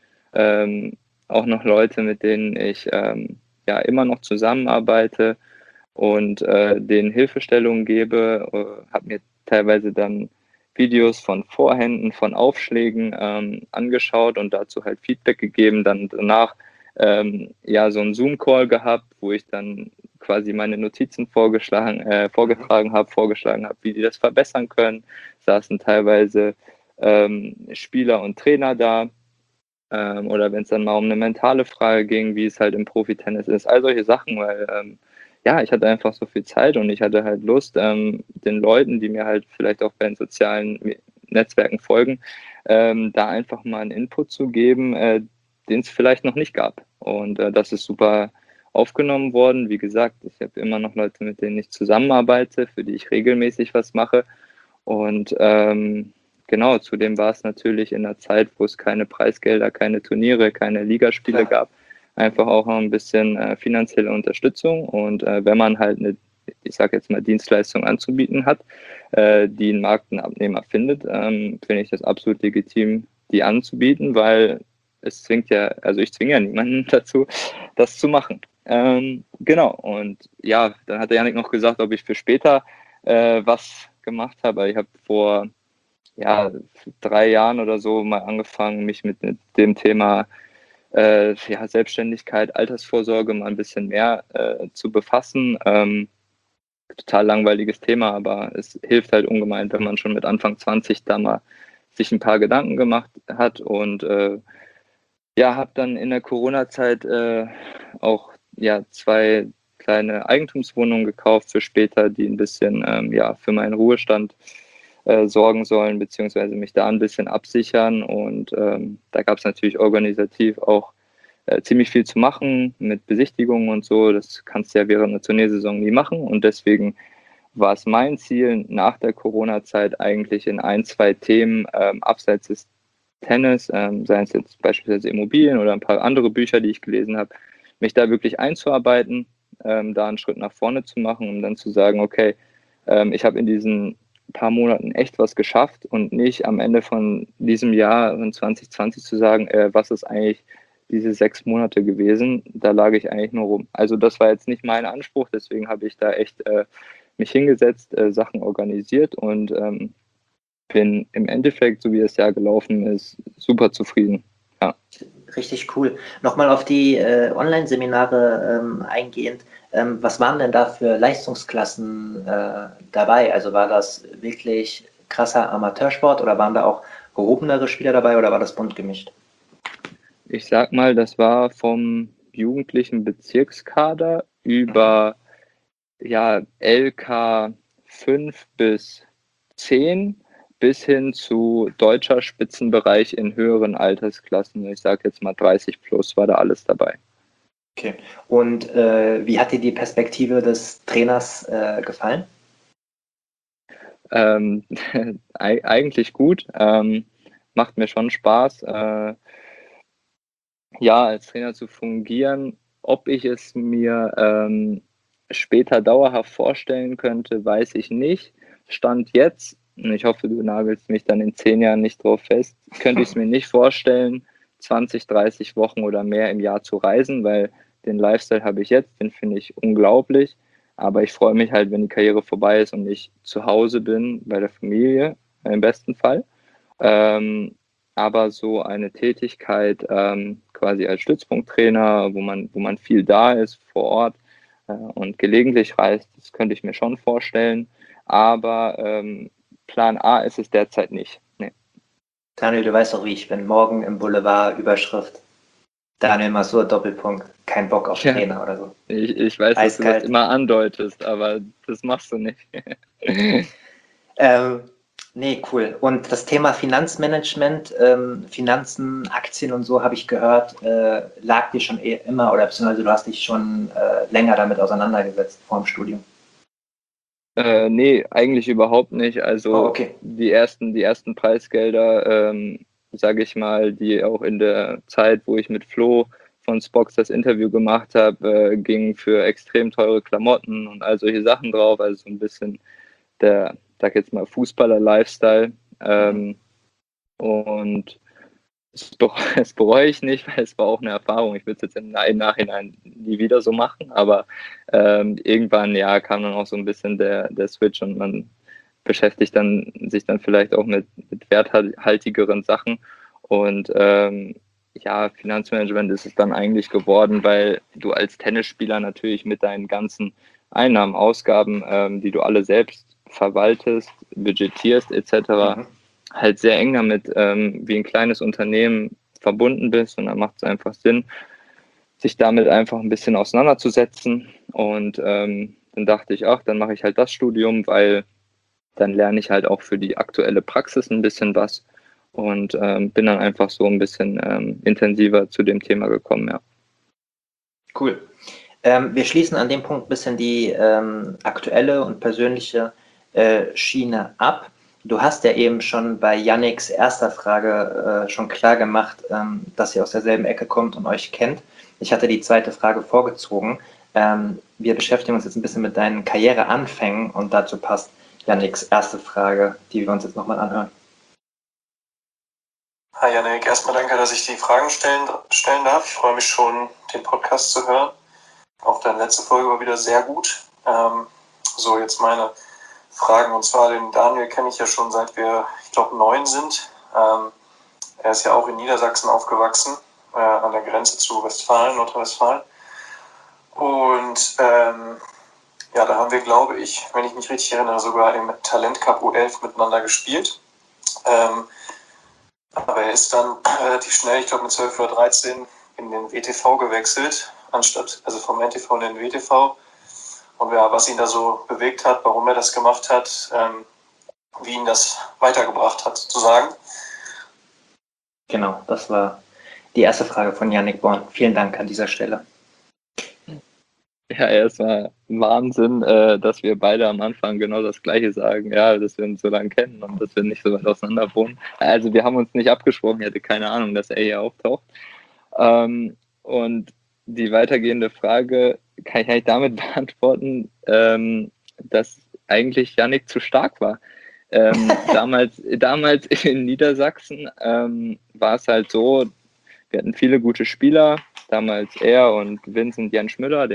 auch noch Leute, mit denen ich immer noch zusammenarbeite und denen Hilfestellungen gebe, habe mir teilweise dann Videos von Vorhänden, von Aufschlägen angeschaut und dazu halt Feedback gegeben. Dann danach so einen Zoom-Call gehabt, wo ich dann quasi meine Notizen vorgetragen habe, wie die das verbessern können. Saßen teilweise Spieler und Trainer da. Oder wenn es dann mal um eine mentale Frage ging, wie es halt im Profitennis ist. All solche Sachen, weil ich hatte einfach so viel Zeit und ich hatte halt Lust, den Leuten, die mir halt vielleicht auch bei den sozialen Netzwerken folgen, da einfach mal einen Input zu geben, den es vielleicht noch nicht gab. Und das ist super aufgenommen worden. Wie gesagt, ich habe immer noch Leute, mit denen ich zusammenarbeite, für die ich regelmäßig was mache. Und genau, zudem war es natürlich in einer Zeit, wo es keine Preisgelder, keine Turniere, keine Ligaspiele gab, einfach auch noch ein bisschen finanzielle Unterstützung. Und wenn man halt eine, ich sage jetzt mal, Dienstleistung anzubieten hat, die einen Markt, einen Abnehmer findet, finde ich das absolut legitim, die anzubieten, weil ich zwinge ja niemanden dazu, das zu machen. Genau, und ja, dann hat der Yannick noch gesagt, ob ich für später was gemacht habe. Ich habe vor 3 Jahren oder so mal angefangen, mich mit dem Thema Selbstständigkeit, Altersvorsorge mal ein bisschen mehr zu befassen. Total langweiliges Thema, aber es hilft halt ungemein, wenn man schon mit Anfang 20 da mal sich ein paar Gedanken gemacht hat und habe dann in der Corona-Zeit auch 2 kleine Eigentumswohnungen gekauft für später, die ein bisschen für meinen Ruhestand sorgen sollen, beziehungsweise mich da ein bisschen absichern. Und da gab es natürlich organisativ auch ziemlich viel zu machen mit Besichtigungen und so. Das kannst du ja während der Turniersaison nie machen. Und deswegen war es mein Ziel, nach der Corona-Zeit eigentlich in 1, 2 Themen abseits des Tennis, seien es jetzt beispielsweise Immobilien oder ein paar andere Bücher, die ich gelesen habe, mich da wirklich einzuarbeiten, da einen Schritt nach vorne zu machen, um dann zu sagen, okay, ich habe in diesen paar Monaten echt was geschafft und nicht am Ende von diesem Jahr in 2020 zu sagen, was ist eigentlich diese 6 Monate gewesen, da lag ich eigentlich nur rum. Also das war jetzt nicht mein Anspruch, deswegen habe ich da echt mich hingesetzt, Sachen organisiert und bin im Endeffekt, so wie das Jahr gelaufen ist, super zufrieden. Ja. Richtig cool. Nochmal auf die Online-Seminare eingehend. Was waren denn da für Leistungsklassen dabei? Also war das wirklich krasser Amateursport oder waren da auch gehobenere Spieler dabei oder war das bunt gemischt? Ich sag mal, das war vom jugendlichen Bezirkskader über LK 5 bis 10 bis hin zu deutscher Spitzenbereich in höheren Altersklassen. Ich sage jetzt mal 30 plus, war da alles dabei. Okay. Und wie hat dir die Perspektive des Trainers gefallen? Eigentlich gut. Macht mir schon Spaß, als Trainer zu fungieren. Ob ich es mir später dauerhaft vorstellen könnte, weiß ich nicht. Stand jetzt, und ich hoffe, du nagelst mich dann in 10 Jahren nicht drauf fest, könnte ich es mir nicht vorstellen, 20, 30 Wochen oder mehr im Jahr zu reisen, weil den Lifestyle habe ich jetzt, den finde ich unglaublich. Aber ich freue mich halt, wenn die Karriere vorbei ist und ich zu Hause bin, bei der Familie, im besten Fall. Aber so eine Tätigkeit quasi als Stützpunkttrainer, wo man viel da ist vor Ort und gelegentlich reist, das könnte ich mir schon vorstellen. Aber Plan A ist es derzeit nicht. Nee. Daniel, du weißt doch, wie ich bin. Morgen im Boulevard Überschrift. Daniel Masur, Doppelpunkt. Kein Bock auf Trainer oder so. Ich weiß, dass du das immer andeutest, aber das machst du nicht. Nee, cool. Und das Thema Finanzmanagement, Finanzen, Aktien und so, habe ich gehört, lag dir schon immer oder beziehungsweise du hast dich schon länger damit auseinandergesetzt vor dem Studium. Nee, eigentlich überhaupt nicht. Also okay. die ersten Preisgelder, sage ich mal, die auch in der Zeit, wo ich mit Flo von Spox das Interview gemacht habe, gingen für extrem teure Klamotten und all solche Sachen drauf. Also so ein bisschen der, sag jetzt mal, Fußballer-Lifestyle. Und das bereue ich nicht, weil es war auch eine Erfahrung. Ich würde es jetzt im Nachhinein nie wieder so machen, aber irgendwann kam dann auch so ein bisschen der Switch und man beschäftigt sich dann vielleicht auch mit werthaltigeren Sachen. Und Finanzmanagement ist es dann eigentlich geworden, weil du als Tennisspieler natürlich mit deinen ganzen Einnahmen, Ausgaben, die du alle selbst verwaltest, budgetierst etc., halt sehr eng damit wie ein kleines Unternehmen verbunden bist. Und dann macht es einfach Sinn, sich damit einfach ein bisschen auseinanderzusetzen. Und dann dachte ich, dann mache ich halt das Studium, weil dann lerne ich halt auch für die aktuelle Praxis ein bisschen was. Und bin dann einfach so ein bisschen intensiver zu dem Thema gekommen, ja. Cool. Wir schließen an dem Punkt ein bisschen die aktuelle und persönliche Schiene ab. Du hast ja eben schon bei Yannicks erster Frage schon klar gemacht, dass ihr aus derselben Ecke kommt und euch kennt. Ich hatte die zweite Frage vorgezogen. Wir beschäftigen uns jetzt ein bisschen mit deinen Karriereanfängen und dazu passt Yannicks erste Frage, die wir uns jetzt nochmal anhören. Hi Yannick, erstmal danke, dass ich die Fragen stellen darf. Ich freue mich schon, den Podcast zu hören. Auch deine letzte Folge war wieder sehr gut. Jetzt meine Fragen. Und zwar den Daniel kenne ich ja schon seit wir, ich glaube, 9 sind. Er ist ja auch in Niedersachsen aufgewachsen, an der Grenze zu Westfalen, Nordrhein-Westfalen. Und da haben wir, glaube ich, wenn ich mich richtig erinnere, sogar im Talent Cup U11 miteinander gespielt. Aber er ist dann relativ schnell, ich glaube mit 12 oder 13, in den WTV gewechselt, also vom NTV in den WTV. Und was ihn da so bewegt hat, warum er das gemacht hat, wie ihn das weitergebracht hat, sozusagen. Genau, das war die erste Frage von Yannick Born. Vielen Dank an dieser Stelle. Ja, erstmal Wahnsinn, dass wir beide am Anfang genau das Gleiche sagen, ja, dass wir uns so lange kennen und dass wir nicht so weit auseinander wohnen. Also wir haben uns nicht abgesprochen, ich hatte keine Ahnung, dass er hier auftaucht. Und die weitergehende Frage kann ich eigentlich damit beantworten, dass eigentlich Yannick zu stark war. Damals in Niedersachsen war es halt so, wir hatten viele gute Spieler, damals er und Vincent Jens Müller,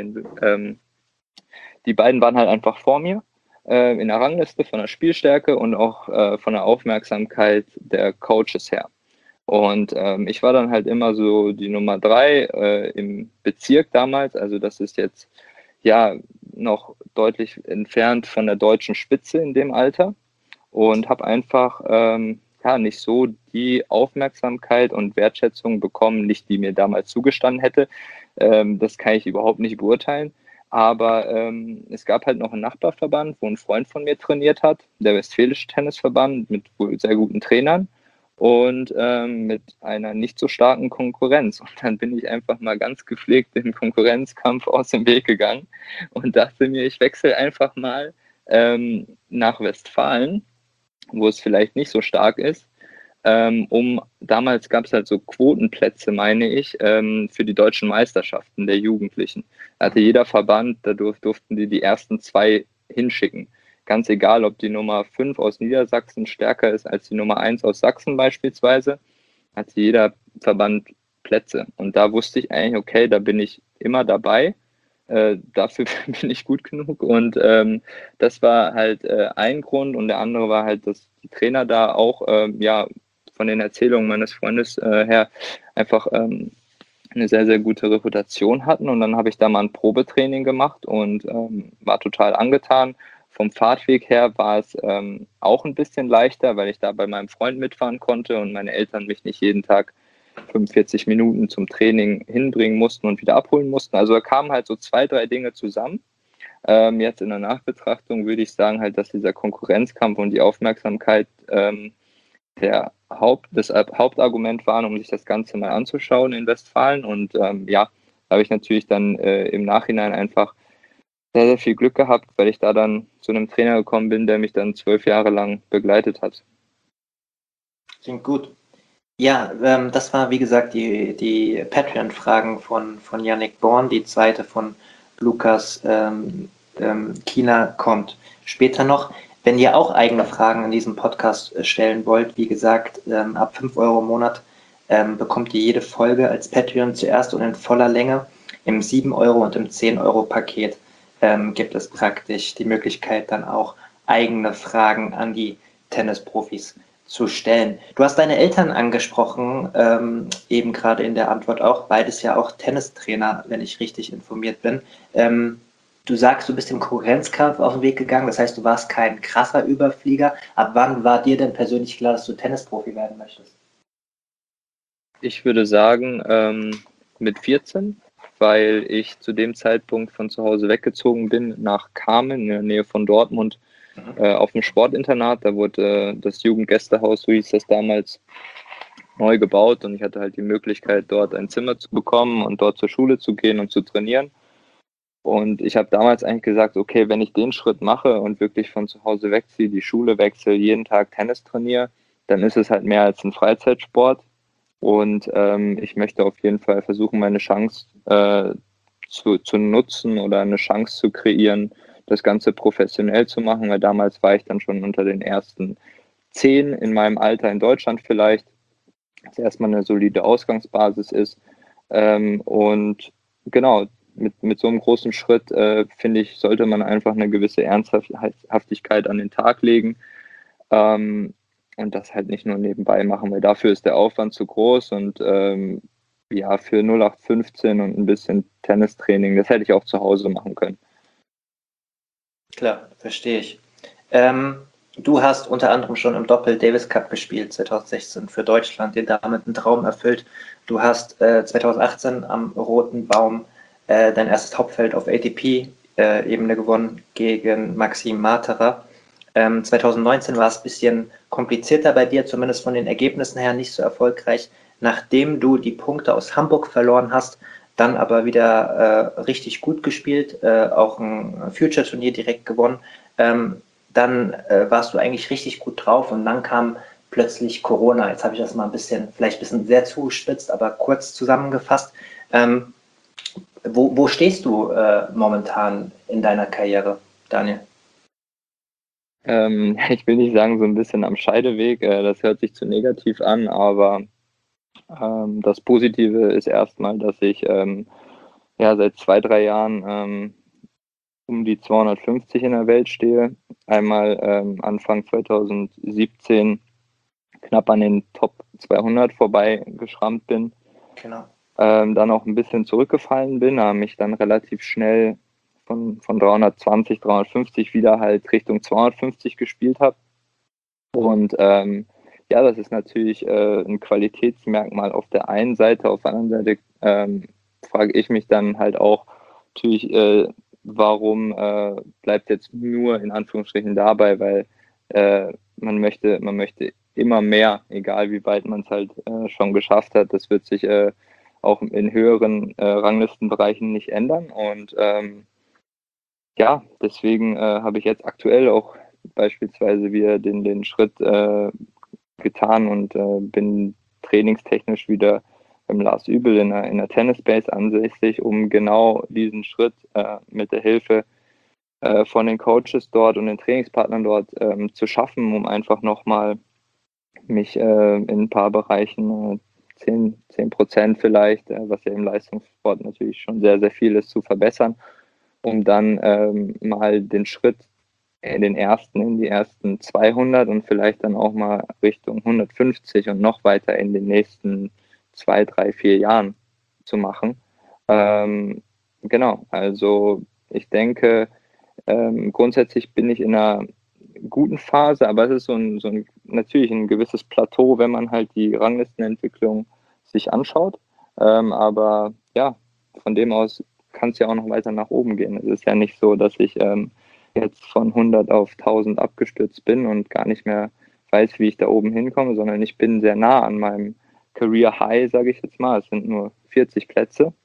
die beiden waren halt einfach vor mir in der Rangliste von der Spielstärke und auch von der Aufmerksamkeit der Coaches her. Und ich war dann halt immer so die Nummer 3 im Bezirk damals, also das ist jetzt ja noch deutlich entfernt von der deutschen Spitze in dem Alter und habe einfach nicht so die Aufmerksamkeit und Wertschätzung bekommen, nicht die mir damals zugestanden hätte. Das kann ich überhaupt nicht beurteilen. Aber es gab halt noch einen Nachbarverband, wo ein Freund von mir trainiert hat, der Westfälische Tennisverband mit wohl sehr guten Trainern und mit einer nicht so starken Konkurrenz. Und dann bin ich einfach mal ganz gepflegt im Konkurrenzkampf aus dem Weg gegangen und dachte mir, ich wechsle einfach mal nach Westfalen, wo es vielleicht nicht so stark ist, damals gab es halt so Quotenplätze, meine ich, für die deutschen Meisterschaften der Jugendlichen. Da hatte jeder Verband, da durften die ersten 2 hinschicken. Ganz egal, ob die Nummer 5 aus Niedersachsen stärker ist als die Nummer 1 aus Sachsen beispielsweise, hatte jeder Verband Plätze. Und da wusste ich eigentlich, okay, da bin ich immer dabei. Dafür bin ich gut genug und das war halt ein Grund und der andere war halt, dass die Trainer da auch von den Erzählungen meines Freundes her einfach eine sehr, sehr gute Reputation hatten und dann habe ich da mal ein Probetraining gemacht und war total angetan. Vom Fahrtweg her war es auch ein bisschen leichter, weil ich da bei meinem Freund mitfahren konnte und meine Eltern mich nicht jeden Tag 45 Minuten zum Training hinbringen mussten und wieder abholen mussten. Also da kamen halt so 2, 3 Dinge zusammen. Jetzt in der Nachbetrachtung würde ich sagen halt, dass dieser Konkurrenzkampf und die Aufmerksamkeit das Hauptargument waren, um sich das Ganze mal anzuschauen in Westfalen. Und da habe ich natürlich dann im Nachhinein einfach sehr, sehr viel Glück gehabt, weil ich da dann zu einem Trainer gekommen bin, der mich dann 12 Jahre lang begleitet hat. Klingt gut. Ja, das war wie gesagt die Patreon-Fragen von Yannick Born, die zweite von Lukas Kiener kommt später noch. Wenn ihr auch eigene Fragen in diesem Podcast stellen wollt, wie gesagt, ab 5 Euro im Monat bekommt ihr jede Folge als Patreon zuerst und in voller Länge. Im 7 Euro und im 10 Euro Paket gibt es praktisch die Möglichkeit, dann auch eigene Fragen an die Tennisprofis zu stellen. Du hast deine Eltern angesprochen, eben gerade in der Antwort auch, beides ja auch Tennistrainer, wenn ich richtig informiert bin. Du sagst, du bist dem Konkurrenzkampf auf den Weg gegangen, das heißt, du warst kein krasser Überflieger. Ab wann war dir denn persönlich klar, dass du Tennisprofi werden möchtest? Ich würde sagen, mit 14, weil ich zu dem Zeitpunkt von zu Hause weggezogen bin nach Kamen in der Nähe von Dortmund auf dem Sportinternat. Da wurde das Jugendgästehaus, so hieß das damals, neu gebaut und ich hatte halt die Möglichkeit, dort ein Zimmer zu bekommen und dort zur Schule zu gehen und zu trainieren. Und ich habe damals eigentlich gesagt, okay, wenn ich den Schritt mache und wirklich von zu Hause wegziehe, die Schule wechsle, jeden Tag Tennis trainiere, dann ist es halt mehr als ein Freizeitsport. Und ich möchte auf jeden Fall versuchen, meine Chance zu nutzen oder eine Chance zu kreieren, das Ganze professionell zu machen, weil damals war ich dann schon unter den ersten 10 in meinem Alter in Deutschland vielleicht, was erstmal eine solide Ausgangsbasis ist. Und genau, mit so einem großen Schritt, finde ich, sollte man einfach eine gewisse Ernsthaftigkeit an den Tag legen. Und das halt nicht nur nebenbei machen, weil dafür ist der Aufwand zu groß und ja, für 0815 und ein bisschen Tennistraining, das hätte ich auch zu Hause machen können. Klar, verstehe ich. Du hast unter anderem schon im Doppel Davis Cup gespielt, 2016 für Deutschland, dir damit einen Traum erfüllt. Du hast 2018 am Roten Baum dein erstes Hauptfeld auf ATP-Ebene gewonnen gegen Maxim Materer. 2019 war es ein bisschen komplizierter bei dir, zumindest von den Ergebnissen her nicht so erfolgreich, nachdem du die Punkte aus Hamburg verloren hast, dann aber wieder richtig gut gespielt, auch ein Future-Turnier direkt gewonnen. Dann warst du eigentlich richtig gut drauf und dann kam plötzlich Corona. Jetzt habe ich das mal vielleicht ein bisschen sehr zugespitzt, aber kurz zusammengefasst. Wo stehst du momentan in deiner Karriere, Daniel? Ich will nicht sagen, so ein bisschen am Scheideweg, das hört sich zu negativ an, aber das Positive ist erstmal, dass ich ja seit 2-3 Jahren um die 250 in der Welt stehe. Einmal Anfang 2017 knapp an den Top 200 vorbeigeschrammt bin. Genau. Dann auch ein bisschen zurückgefallen bin, aber mich dann relativ schnell von 320, 350 wieder halt Richtung 250 gespielt habe. Und ja, das ist natürlich ein Qualitätsmerkmal auf der einen Seite. Auf der anderen Seite frage ich mich dann halt auch natürlich, warum bleibt jetzt nur in Anführungsstrichen dabei, weil man möchte immer mehr, egal wie weit man es halt schon geschafft hat. Das wird sich auch in höheren Ranglistenbereichen nicht ändern. Und ja, deswegen habe ich jetzt aktuell auch beispielsweise wieder den Schritt getan und bin trainingstechnisch wieder beim Lars Übel in der Tennisbase ansässig, um genau diesen Schritt mit der Hilfe von den Coaches dort und den Trainingspartnern dort zu schaffen, um einfach nochmal mich in ein paar Bereichen 10% vielleicht, was ja im Leistungssport natürlich schon sehr, sehr viel ist, zu verbessern, um dann mal den Schritt in die ersten 200 und vielleicht dann auch mal Richtung 150 und noch weiter in den nächsten 2, 3, 4 Jahren zu machen. Genau, also ich denke, grundsätzlich bin ich in einer guten Phase, aber es ist natürlich ein gewisses Plateau, wenn man halt die Ranglistenentwicklung sich anschaut. Aber ja, von dem aus kann es ja auch noch weiter nach oben gehen. Es ist ja nicht so, dass ich jetzt von 100 auf 1000 abgestürzt bin und gar nicht mehr weiß, wie ich da oben hinkomme, sondern ich bin sehr nah an meinem Career High, sage ich jetzt mal. Es sind nur 40 Plätze.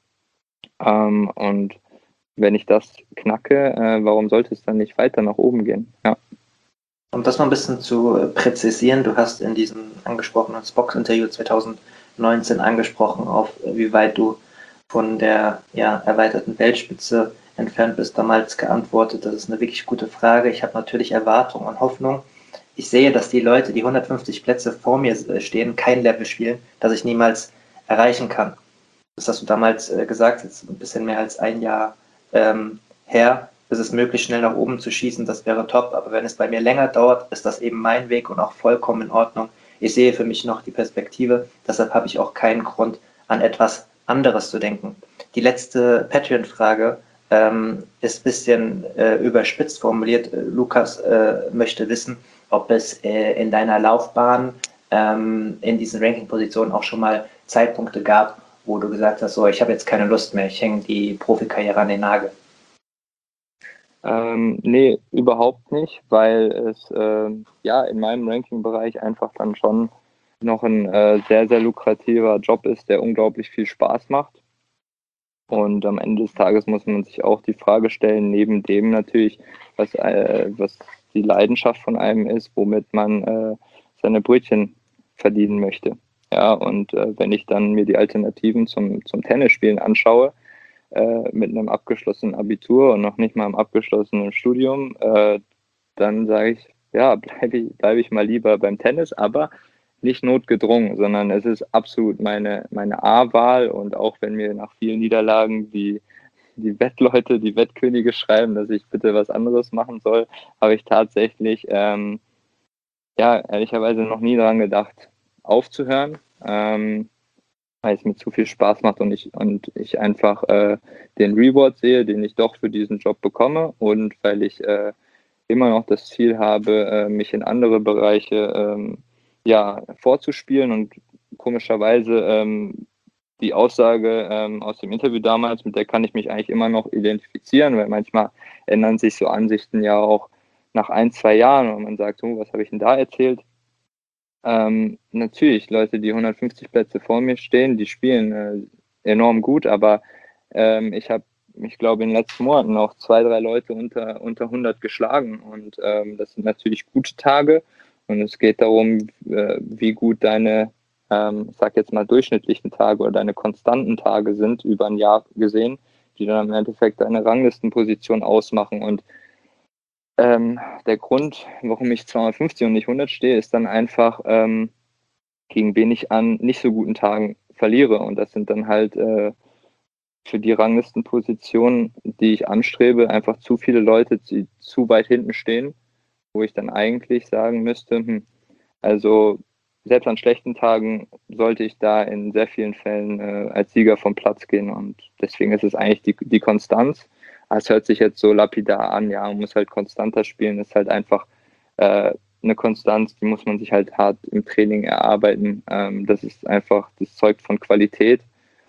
Und wenn ich das knacke, warum sollte es dann nicht weiter nach oben gehen? Ja. Um das mal ein bisschen zu präzisieren, du hast in diesem angesprochenen Box-Interview 2019 angesprochen, auf wie weit du von der erweiterten Weltspitze entfernt bist, damals geantwortet. Das ist eine wirklich gute Frage. Ich habe natürlich Erwartung und Hoffnung. Ich sehe, dass die Leute, die 150 Plätze vor mir stehen, kein Level spielen, das ich niemals erreichen kann. Das hast du damals gesagt, jetzt ein bisschen mehr als ein Jahr her. ist es möglich, schnell nach oben zu schießen, das wäre top. Aber wenn es bei mir länger dauert, ist das eben mein Weg und auch vollkommen in Ordnung. Ich sehe für mich noch die Perspektive, deshalb habe ich auch keinen Grund, an etwas anderes zu denken. Die letzte Patreon-Frage ist ein bisschen überspitzt formuliert. Lukas möchte wissen, ob es in deiner Laufbahn in diesen Ranking-Positionen auch schon mal Zeitpunkte gab, wo du gesagt hast, so, ich habe jetzt keine Lust mehr, ich hänge die Profikarriere an den Nagel. Nee, überhaupt nicht, weil es ja in meinem Ranking-Bereich einfach dann schon noch ein sehr, sehr lukrativer Job ist, der unglaublich viel Spaß macht. Und am Ende des Tages muss man sich auch die Frage stellen, neben dem natürlich, was die Leidenschaft von einem ist, womit man seine Brötchen verdienen möchte. Ja, und wenn ich dann mir die Alternativen zum Tennisspielen anschaue, mit einem abgeschlossenen Abitur und noch nicht mal einem abgeschlossenen Studium, dann sage ich, ja, bleib ich mal lieber beim Tennis, aber nicht notgedrungen, sondern es ist absolut meine A-Wahl. Und auch wenn mir nach vielen Niederlagen die Wettleute, die Wettkönige schreiben, dass ich bitte was anderes machen soll, habe ich tatsächlich ehrlicherweise noch nie daran gedacht, aufzuhören, weil es mir zu viel Spaß macht und ich einfach den Reward sehe, den ich doch für diesen Job bekomme, und weil ich immer noch das Ziel habe, mich in andere Bereiche vorzuspielen. Und komischerweise die Aussage aus dem Interview damals, mit der kann ich mich eigentlich immer noch identifizieren, weil manchmal ändern sich so Ansichten ja auch nach 1-2 Jahren, und man sagt, was habe ich denn da erzählt? Natürlich, Leute, die 150 Plätze vor mir stehen, die spielen enorm gut, aber ich glaube, in den letzten Monaten auch 2-3 Leute unter 100 geschlagen, und das sind natürlich gute Tage, und es geht darum, wie gut deine, sag jetzt mal, durchschnittlichen Tage oder deine konstanten Tage sind über ein Jahr gesehen, die dann im Endeffekt deine Ranglistenposition ausmachen. Und der Grund, warum ich 250 und nicht 100 stehe, ist dann einfach, gegen wen ich an nicht so guten Tagen verliere. Und das sind dann halt für die Ranglistenpositionen, die ich anstrebe, einfach zu viele Leute, die zu weit hinten stehen, wo ich dann eigentlich sagen müsste, also selbst an schlechten Tagen sollte ich da in sehr vielen Fällen als Sieger vom Platz gehen. Und deswegen ist es eigentlich die Konstanz. Es hört sich jetzt so lapidar an, ja, man muss halt konstanter spielen, ist halt einfach eine Konstanz, die muss man sich halt hart im Training erarbeiten. Das ist einfach, das zeugt von Qualität.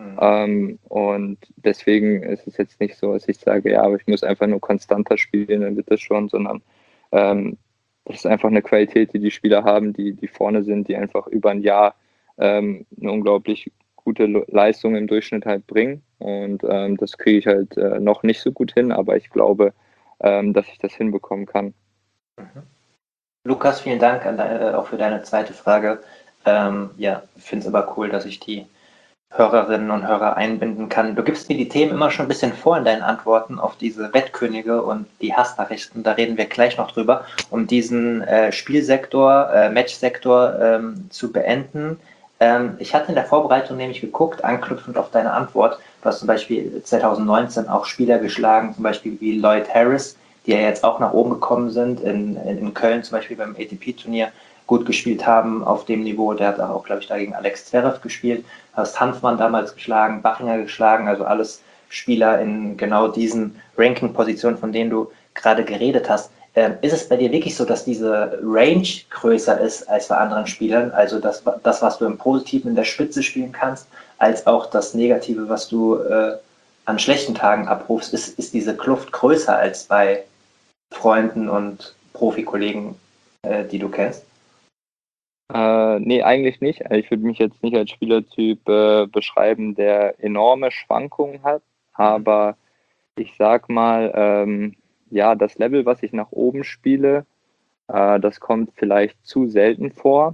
Und deswegen ist es jetzt nicht so, dass ich sage, ja, aber ich muss einfach nur konstanter spielen, dann wird das schon, sondern das ist einfach eine Qualität, die Spieler haben, die vorne sind, die einfach über ein Jahr eine unglaublich gute Leistung im Durchschnitt halt bringen. Und das kriege ich halt noch nicht so gut hin, aber ich glaube, dass ich das hinbekommen kann. Lukas, vielen Dank auch für deine zweite Frage. Ich finde es aber cool, dass ich die Hörerinnen und Hörer einbinden kann. Du gibst mir die Themen immer schon ein bisschen vor in deinen Antworten auf diese Wettkönige und die Hassnachrichten. Da reden wir gleich noch drüber. Um diesen Spielsektor, Matchsektor zu beenden. Ich hatte in der Vorbereitung nämlich geguckt, anknüpfend auf deine Antwort. Du hast zum Beispiel 2019 auch Spieler geschlagen, zum Beispiel wie Lloyd Harris, die ja jetzt auch nach oben gekommen sind, in Köln zum Beispiel beim ATP-Turnier gut gespielt haben auf dem Niveau. Der hat auch, glaube ich, da gegen Alex Zverev gespielt. Hast Hanfmann damals geschlagen, Bachinger geschlagen, also alles Spieler in genau diesen Ranking-Positionen, von denen du gerade geredet hast. Ist es bei dir wirklich so, dass diese Range größer ist als bei anderen Spielern? Also das, was du im Positiven in der Spitze spielen kannst, als auch das Negative, was du an schlechten Tagen abrufst, ist diese Kluft größer als bei Freunden und Profikollegen, die du kennst? Nee, eigentlich nicht. Ich würde mich jetzt nicht als Spielertyp beschreiben, der enorme Schwankungen hat, aber ich sag mal, das Level, was ich nach oben spiele, das kommt vielleicht zu selten vor,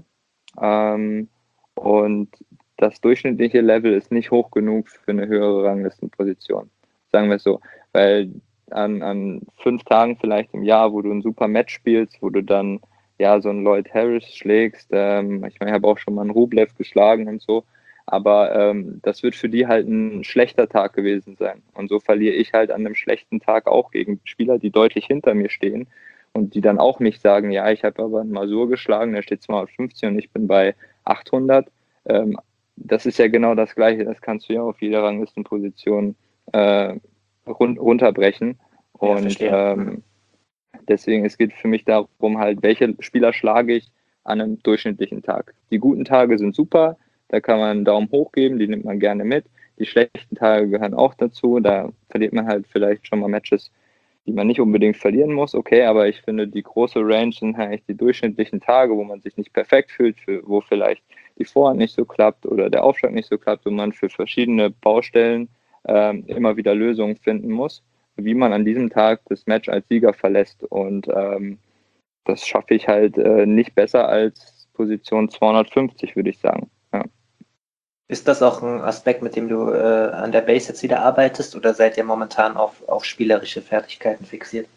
und das durchschnittliche Level ist nicht hoch genug für eine höhere Ranglistenposition, sagen wir es so, weil an 5 Tagen vielleicht im Jahr, wo du ein super Match spielst, wo du dann so einen Lloyd Harris schlägst, ich habe auch schon mal einen Rublev geschlagen und so, Aber das wird für die halt ein schlechter Tag gewesen sein. Und so verliere ich halt an einem schlechten Tag auch gegen Spieler, die deutlich hinter mir stehen und die dann auch nicht sagen, ja, ich habe aber einen Masur geschlagen, der steht 250 und ich bin bei 800. Das ist ja genau das Gleiche. Das kannst du ja auf jeder Ranglistenposition runterbrechen. Und deswegen, es geht für mich darum, halt, welche Spieler schlage ich an einem durchschnittlichen Tag. Die guten Tage sind super, da kann man einen Daumen hoch geben, die nimmt man gerne mit. Die schlechten Tage gehören auch dazu, da verliert man halt vielleicht schon mal Matches, die man nicht unbedingt verlieren muss, okay, aber ich finde, die große Range sind halt die durchschnittlichen Tage, wo man sich nicht perfekt fühlt, wo vielleicht die Vorhand nicht so klappt oder der Aufschlag nicht so klappt, wo man für verschiedene Baustellen immer wieder Lösungen finden muss, wie man an diesem Tag das Match als Sieger verlässt. Und das schaffe ich halt nicht besser als Position 250, würde ich sagen. Ja. Ist das auch ein Aspekt, mit dem du an der Base jetzt wieder arbeitest, oder seid ihr momentan auf spielerische Fertigkeiten fixiert?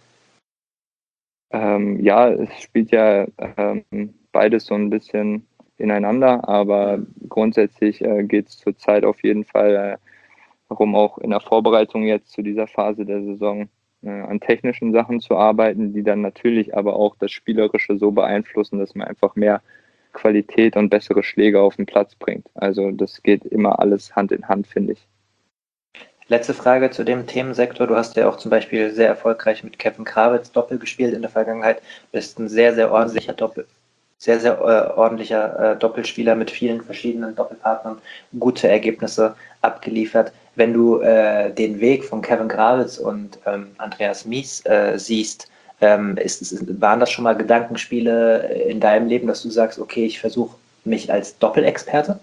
Ja, es spielt ja beides so ein bisschen ineinander, aber grundsätzlich geht es zurzeit auf jeden Fall darum, auch in der Vorbereitung jetzt zu dieser Phase der Saison an technischen Sachen zu arbeiten, die dann natürlich aber auch das Spielerische so beeinflussen, dass man einfach mehr Qualität und bessere Schläge auf den Platz bringt. Also das geht immer alles Hand in Hand, finde ich. Letzte Frage zu dem Themensektor. Du hast ja auch zum Beispiel sehr erfolgreich mit Kevin Krawitz Doppel gespielt in der Vergangenheit. Bist ein sehr, sehr ordentlicher Doppelspieler mit vielen verschiedenen Doppelpartnern, gute Ergebnisse abgeliefert. Wenn du den Weg von Kevin Krawitz und Andreas Mies siehst, waren das schon mal Gedankenspiele in deinem Leben, dass du sagst, okay, ich versuche mich als Doppelexperte?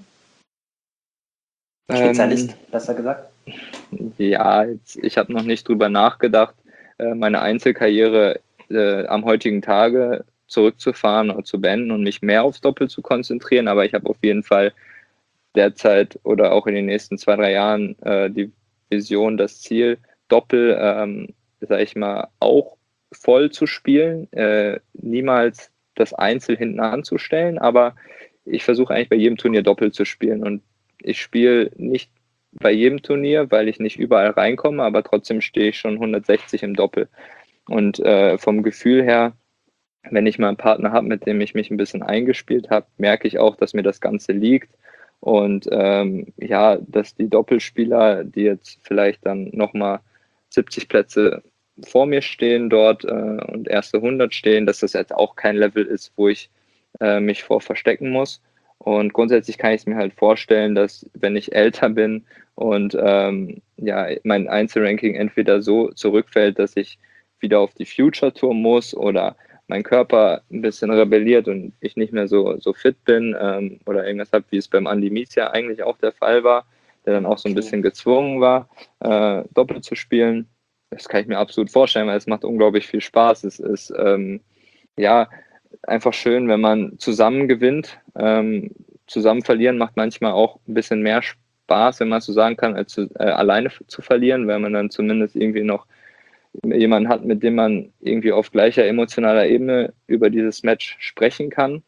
Spezialist, besser gesagt? Ja, ich habe noch nicht drüber nachgedacht, meine Einzelkarriere am heutigen Tage zurückzufahren oder zu beenden und mich mehr aufs Doppel zu konzentrieren. Aber ich habe auf jeden Fall derzeit oder auch in den nächsten 2-3 Jahren die Vision, das Ziel, Doppel, sage ich mal, auch voll zu spielen, niemals das Einzel hinten anzustellen, aber ich versuche eigentlich bei jedem Turnier Doppel zu spielen und ich spiele nicht bei jedem Turnier, weil ich nicht überall reinkomme, aber trotzdem stehe ich schon 160 im Doppel. Und vom Gefühl her, wenn ich mal einen Partner habe, mit dem ich mich ein bisschen eingespielt habe, merke ich auch, dass mir das Ganze liegt. Und ja, dass die Doppelspieler, die jetzt vielleicht dann nochmal 70 Plätze vor mir stehen dort und erste 100 stehen, dass das jetzt auch kein Level ist, wo ich mich vor verstecken muss. Und grundsätzlich kann ich es mir halt vorstellen, dass wenn ich älter bin und ja, mein Einzelranking entweder so zurückfällt, dass ich wieder auf die Future Tour muss oder mein Körper ein bisschen rebelliert und ich nicht mehr so fit bin oder irgendwas habe, wie es beim Andy Mies ja eigentlich auch der Fall war, der dann auch so ein bisschen gezwungen war, Doppel zu spielen. Das kann ich mir absolut vorstellen, weil es macht unglaublich viel Spaß. Es ist ja einfach schön, wenn man zusammen gewinnt. Zusammen verlieren macht manchmal auch ein bisschen mehr Spaß, wenn man so sagen kann, als alleine zu verlieren, weil man dann zumindest irgendwie noch jemanden hat, mit dem man irgendwie auf gleicher emotionaler Ebene über dieses Match sprechen kann.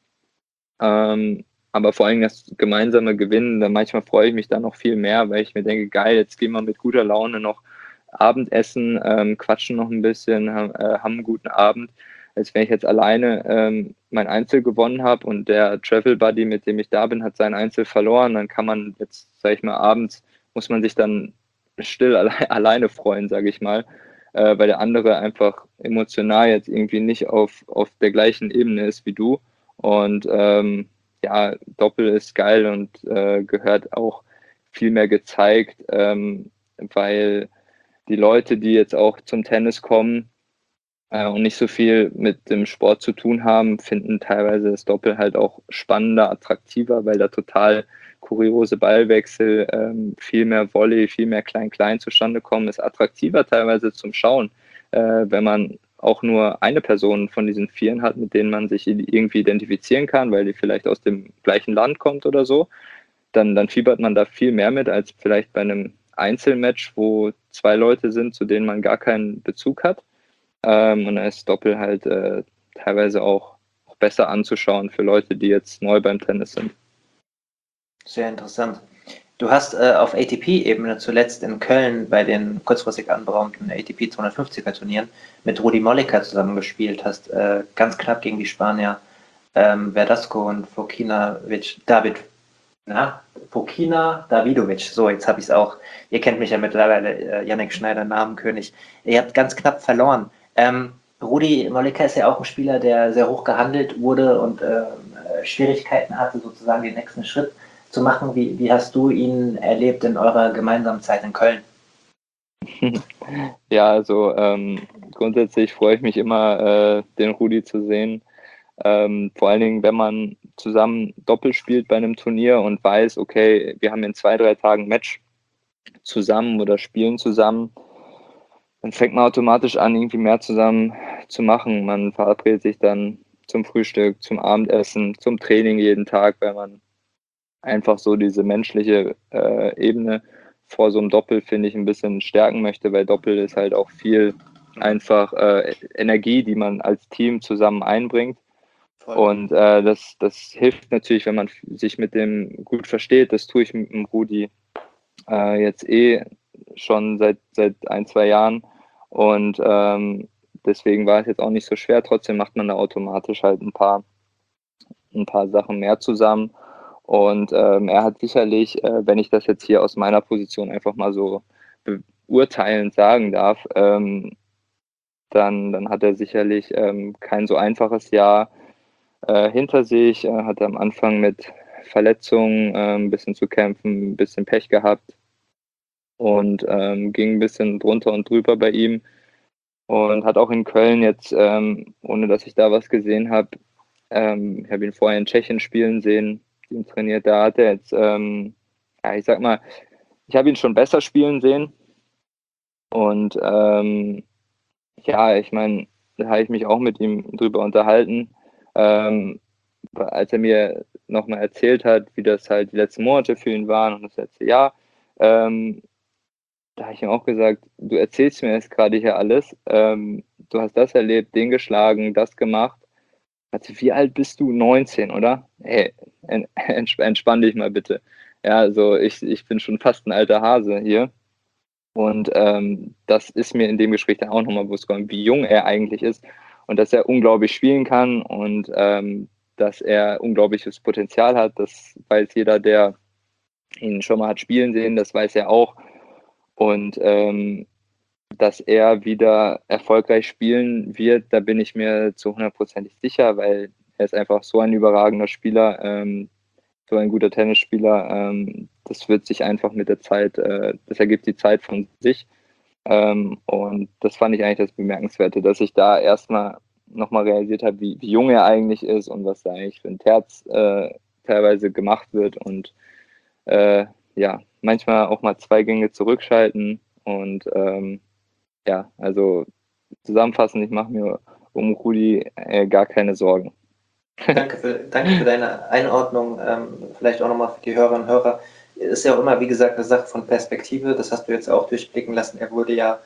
Aber vor allem das gemeinsame Gewinnen, dann manchmal freue ich mich da noch viel mehr, weil ich mir denke, geil, jetzt gehen wir mit guter Laune noch Abendessen, quatschen noch ein bisschen, haben einen guten Abend, als wenn ich jetzt alleine mein Einzel gewonnen habe und der Travel Buddy, mit dem ich da bin, hat sein Einzel verloren. Dann kann man jetzt, sag ich mal, abends muss man sich dann still alleine freuen, sage ich mal, weil der andere einfach emotional jetzt irgendwie nicht auf der gleichen Ebene ist wie du. Und ja, Doppel ist geil und gehört auch viel mehr gezeigt, weil die Leute, die jetzt auch zum Tennis kommen und nicht so viel mit dem Sport zu tun haben, finden teilweise das Doppel halt auch spannender, attraktiver, weil da total kuriose Ballwechsel, viel mehr Volley, viel mehr Klein-Klein zustande kommen, ist attraktiver teilweise zum Schauen, wenn man auch nur eine Person von diesen Vieren hat, mit denen man sich irgendwie identifizieren kann, weil die vielleicht aus dem gleichen Land kommt oder so, dann fiebert man da viel mehr mit als vielleicht bei einem Einzelmatch, wo 2 Leute sind, zu denen man gar keinen Bezug hat. Und da ist Doppel halt teilweise auch besser anzuschauen für Leute, die jetzt neu beim Tennis sind. Sehr interessant. Du hast auf ATP-Ebene zuletzt in Köln bei den kurzfristig anberaumten ATP 250er Turnieren mit Rudi Mollica zusammengespielt, hast ganz knapp gegen die Spanier Verdasco und Fokina Davidovic, so jetzt habe ich es auch, ihr kennt mich ja mittlerweile, Yannick Schneider, Namenkönig, ihr habt ganz knapp verloren. Rudi Mollica ist ja auch ein Spieler, der sehr hoch gehandelt wurde und Schwierigkeiten hatte, sozusagen den nächsten Schritt zu machen. Wie hast du ihn erlebt in eurer gemeinsamen Zeit in Köln? Ja, also grundsätzlich freue ich mich immer, den Rudi zu sehen. Vor allen Dingen, wenn man zusammen Doppel spielt bei einem Turnier und weiß, okay, wir haben in 2-3 Tagen ein Match zusammen oder spielen zusammen, dann fängt man automatisch an, irgendwie mehr zusammen zu machen. Man verabredet sich dann zum Frühstück, zum Abendessen, zum Training jeden Tag, weil man einfach so diese menschliche Ebene vor so einem Doppel, finde ich, ein bisschen stärken möchte, weil Doppel ist halt auch viel einfach Energie, die man als Team zusammen einbringt. Voll. Und das hilft natürlich, wenn man sich mit dem gut versteht. Das tue ich mit dem Rudi jetzt schon seit 1-2 Jahren. Und deswegen war es jetzt auch nicht so schwer. Trotzdem macht man da automatisch halt ein paar Sachen mehr zusammen. Und er hat sicherlich, wenn ich das jetzt hier aus meiner Position einfach mal so beurteilend sagen darf, dann hat er sicherlich kein so einfaches Jahr hinter sich. Er hatte am Anfang mit Verletzungen ein bisschen zu kämpfen, ein bisschen Pech gehabt und ging ein bisschen drunter und drüber bei ihm. Und hat auch in Köln jetzt, ohne dass ich da was gesehen habe, ich habe ihn vorher in Tschechien spielen sehen, ihn trainiert, da hat er jetzt, ich sag mal, ich habe ihn schon besser spielen sehen. Und ich meine, da habe ich mich auch mit ihm drüber unterhalten, als er mir nochmal erzählt hat, wie das halt die letzten Monate für ihn waren und das letzte Jahr. Da habe ich ihm auch gesagt, du erzählst mir jetzt gerade hier alles. Du hast das erlebt, den geschlagen, das gemacht. Also, wie alt bist du? 19, oder? Hey, entspann dich mal bitte. Ja, also ich bin schon fast ein alter Hase hier. Und das ist mir in dem Gespräch dann auch nochmal bewusst geworden, wie jung er eigentlich ist und dass er unglaublich spielen kann und dass er unglaubliches Potenzial hat. Das weiß jeder, der ihn schon mal hat spielen sehen, das weiß er auch. Und dass er wieder erfolgreich spielen wird, da bin ich mir zu 100%ig sicher, weil er ist einfach so ein überragender Spieler, so ein guter Tennisspieler. Das wird sich einfach mit der Zeit, das ergibt die Zeit von sich. Und das fand ich eigentlich das Bemerkenswerte, dass ich da erstmal nochmal realisiert habe, wie jung er eigentlich ist und was da eigentlich für ein Terz teilweise gemacht wird. Und manchmal auch mal 2 Gänge zurückschalten und also zusammenfassend, ich mache mir um Rudi gar keine Sorgen. Danke für deine Einordnung, vielleicht auch nochmal für die Hörerinnen und Hörer. Ist ja auch immer, wie gesagt, eine Sache von Perspektive, das hast du jetzt auch durchblicken lassen. Er wurde ja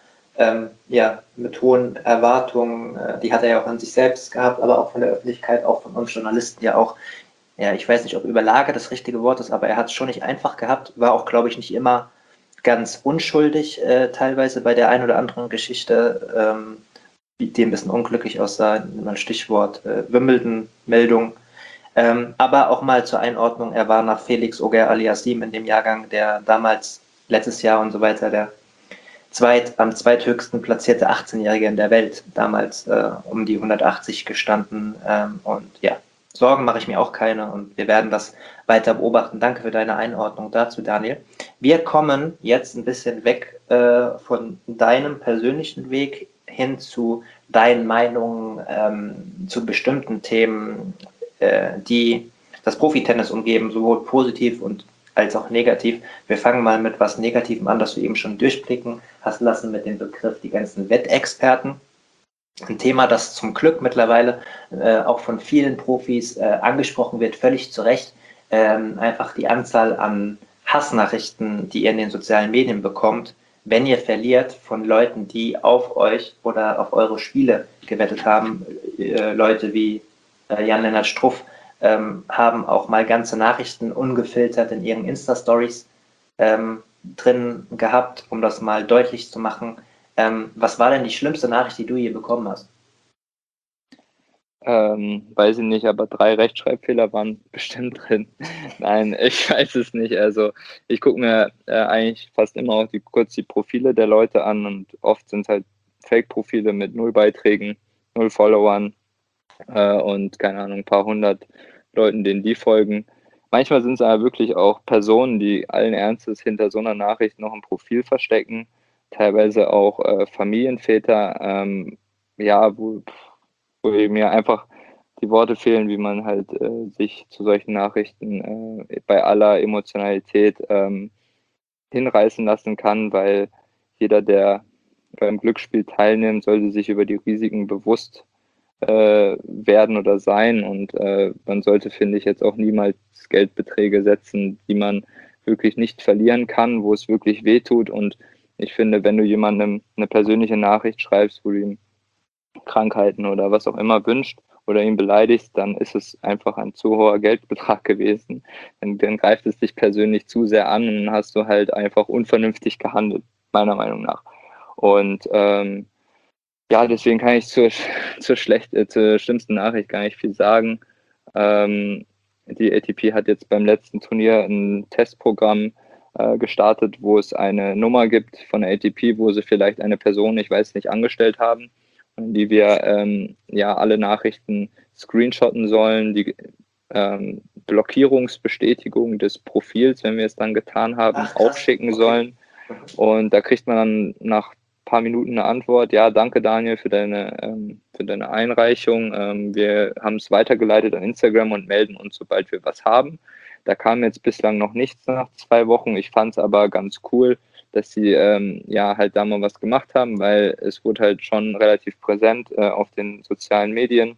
mit hohen Erwartungen, die hat er ja auch an sich selbst gehabt, aber auch von der Öffentlichkeit, auch von uns Journalisten ja auch, ich weiß nicht, ob überlagert das richtige Wort ist, aber er hat es schon nicht einfach gehabt, war auch, glaube ich, nicht immer ganz unschuldig, teilweise bei der einen oder anderen Geschichte, die ein bisschen unglücklich aussah, ein Stichwort Wimbledon-Meldung. Aber auch mal zur Einordnung, er war nach Felix Auger-Aliassime in dem Jahrgang, der damals, letztes Jahr und so weiter, der am zweithöchsten platzierte 18-Jährige in der Welt, damals um die 180 gestanden. Sorgen mache ich mir auch keine und wir werden das weiter beobachten. Danke für deine Einordnung dazu, Daniel. Wir kommen jetzt ein bisschen weg von deinem persönlichen Weg hin zu deinen Meinungen zu bestimmten Themen, die das Profitennis umgeben, sowohl positiv als auch negativ. Wir fangen mal mit was Negativem an, das du eben schon durchblicken hast lassen mit dem Begriff die ganzen Wettexperten. Ein Thema, das zum Glück mittlerweile auch von vielen Profis angesprochen wird, völlig zu Recht. Einfach die Anzahl an Hassnachrichten, die ihr in den sozialen Medien bekommt, wenn ihr verliert, von Leuten, die auf euch oder auf eure Spiele gewettet haben. Leute wie Jan-Lennart Struff haben auch mal ganze Nachrichten ungefiltert in ihren Insta-Stories drin gehabt, um das mal deutlich zu machen. Was war denn die schlimmste Nachricht, die du je bekommen hast? Weiß ich nicht, aber 3 Rechtschreibfehler waren bestimmt drin. Nein, ich weiß es nicht. Also ich gucke mir eigentlich fast immer auch kurz die Profile der Leute an und oft sind es halt Fake-Profile mit 0 Beiträgen, 0 Followern und keine Ahnung, ein paar hundert Leuten, denen die folgen. Manchmal sind es aber wirklich auch Personen, die allen Ernstes hinter so einer Nachricht noch ein Profil verstecken, teilweise auch Familienväter, ja, wo mir einfach die Worte fehlen, wie man halt sich zu solchen Nachrichten bei aller Emotionalität hinreißen lassen kann, weil jeder, der beim Glücksspiel teilnimmt, sollte sich über die Risiken bewusst werden oder sein und man sollte, finde ich, jetzt auch niemals Geldbeträge setzen, die man wirklich nicht verlieren kann, wo es wirklich wehtut, und ich finde, wenn du jemandem eine persönliche Nachricht schreibst, wo du ihm Krankheiten oder was auch immer wünscht oder ihn beleidigst, dann ist es einfach ein zu hoher Geldbetrag gewesen. Dann greift es dich persönlich zu sehr an und dann hast du halt einfach unvernünftig gehandelt, meiner Meinung nach. Und ja, deswegen kann ich zur schlimmsten Nachricht gar nicht viel sagen. Die ATP hat jetzt beim letzten Turnier ein Testprogramm gestartet, wo es eine Nummer gibt von der ATP, wo sie vielleicht eine Person, ich weiß nicht, angestellt haben, die wir ja alle Nachrichten screenshotten sollen, die Blockierungsbestätigung des Profils, wenn wir es dann getan haben, auch schicken sollen. Und da kriegt man dann nach ein paar Minuten eine Antwort: Ja, danke Daniel für deine Einreichung. Wir haben es weitergeleitet an Instagram und melden uns, sobald wir was haben. Da kam jetzt bislang noch nichts nach 2 Wochen. Ich fand es aber ganz cool, dass sie ja halt da mal was gemacht haben, weil es wurde halt schon relativ präsent auf den sozialen Medien,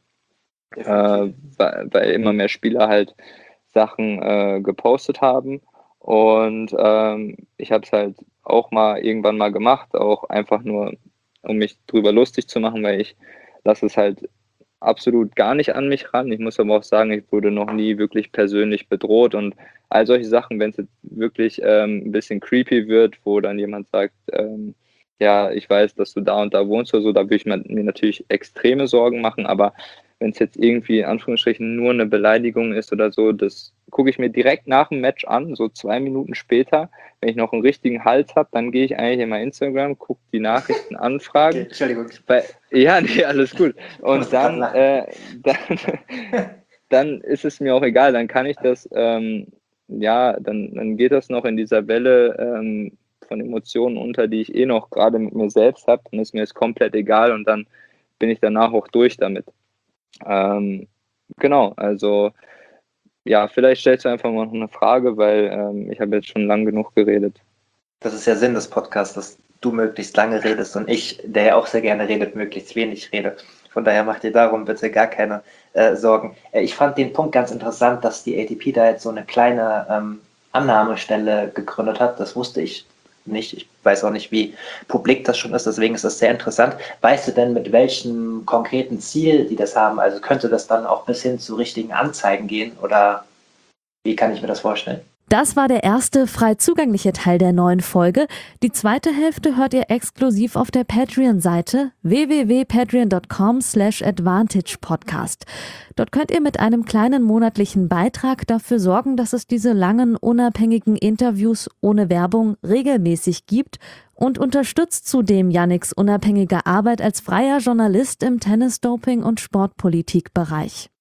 weil immer mehr Spieler halt Sachen gepostet haben. Und ich habe es halt auch irgendwann mal gemacht, auch einfach nur, um mich drüber lustig zu machen, weil ich lasse es halt absolut gar nicht an mich ran. Ich muss aber auch sagen, ich wurde noch nie wirklich persönlich bedroht und all solche Sachen, wenn es jetzt wirklich ein bisschen creepy wird, wo dann jemand sagt, ja, ich weiß, dass du da und da wohnst oder so, da würde ich mir natürlich extreme Sorgen machen, aber wenn es jetzt irgendwie in Anführungsstrichen nur eine Beleidigung ist oder so, das gucke ich mir direkt nach dem Match an, so 2 Minuten später. Wenn ich noch einen richtigen Hals habe, dann gehe ich eigentlich in mein Instagram, gucke die Nachrichten, Anfragen. Okay, Entschuldigung. Ja, nee, alles gut. Und dann ist es mir auch egal, dann kann ich das, ja, dann geht das noch in dieser Welle von Emotionen unter, die ich noch gerade mit mir selbst habe. Dann ist mir das komplett egal und dann bin ich danach auch durch damit. Genau, also ja, vielleicht stellst du einfach mal noch eine Frage, weil ich habe jetzt schon lang genug geredet. Das ist ja Sinn des Podcasts, dass du möglichst lange redest und ich, der ja auch sehr gerne redet, möglichst wenig rede. Von daher mach dir darum bitte gar keine Sorgen. Ich fand den Punkt ganz interessant, dass die ATP da jetzt so eine kleine Annahmestelle gegründet hat. Das wusste ich nicht. Ich weiß auch nicht, wie publik das schon ist, deswegen ist das sehr interessant. Weißt du denn, mit welchem konkreten Ziel die das haben? Also könnte das dann auch bis hin zu richtigen Anzeigen gehen oder wie kann ich mir das vorstellen? Das war der erste frei zugängliche Teil der neuen Folge. Die zweite Hälfte hört ihr exklusiv auf der Patreon-Seite www.patreon.com/advantagepodcast. Dort könnt ihr mit einem kleinen monatlichen Beitrag dafür sorgen, dass es diese langen, unabhängigen Interviews ohne Werbung regelmäßig gibt und unterstützt zudem Yannicks unabhängige Arbeit als freier Journalist im Tennis-Doping- und Sportpolitik-Bereich.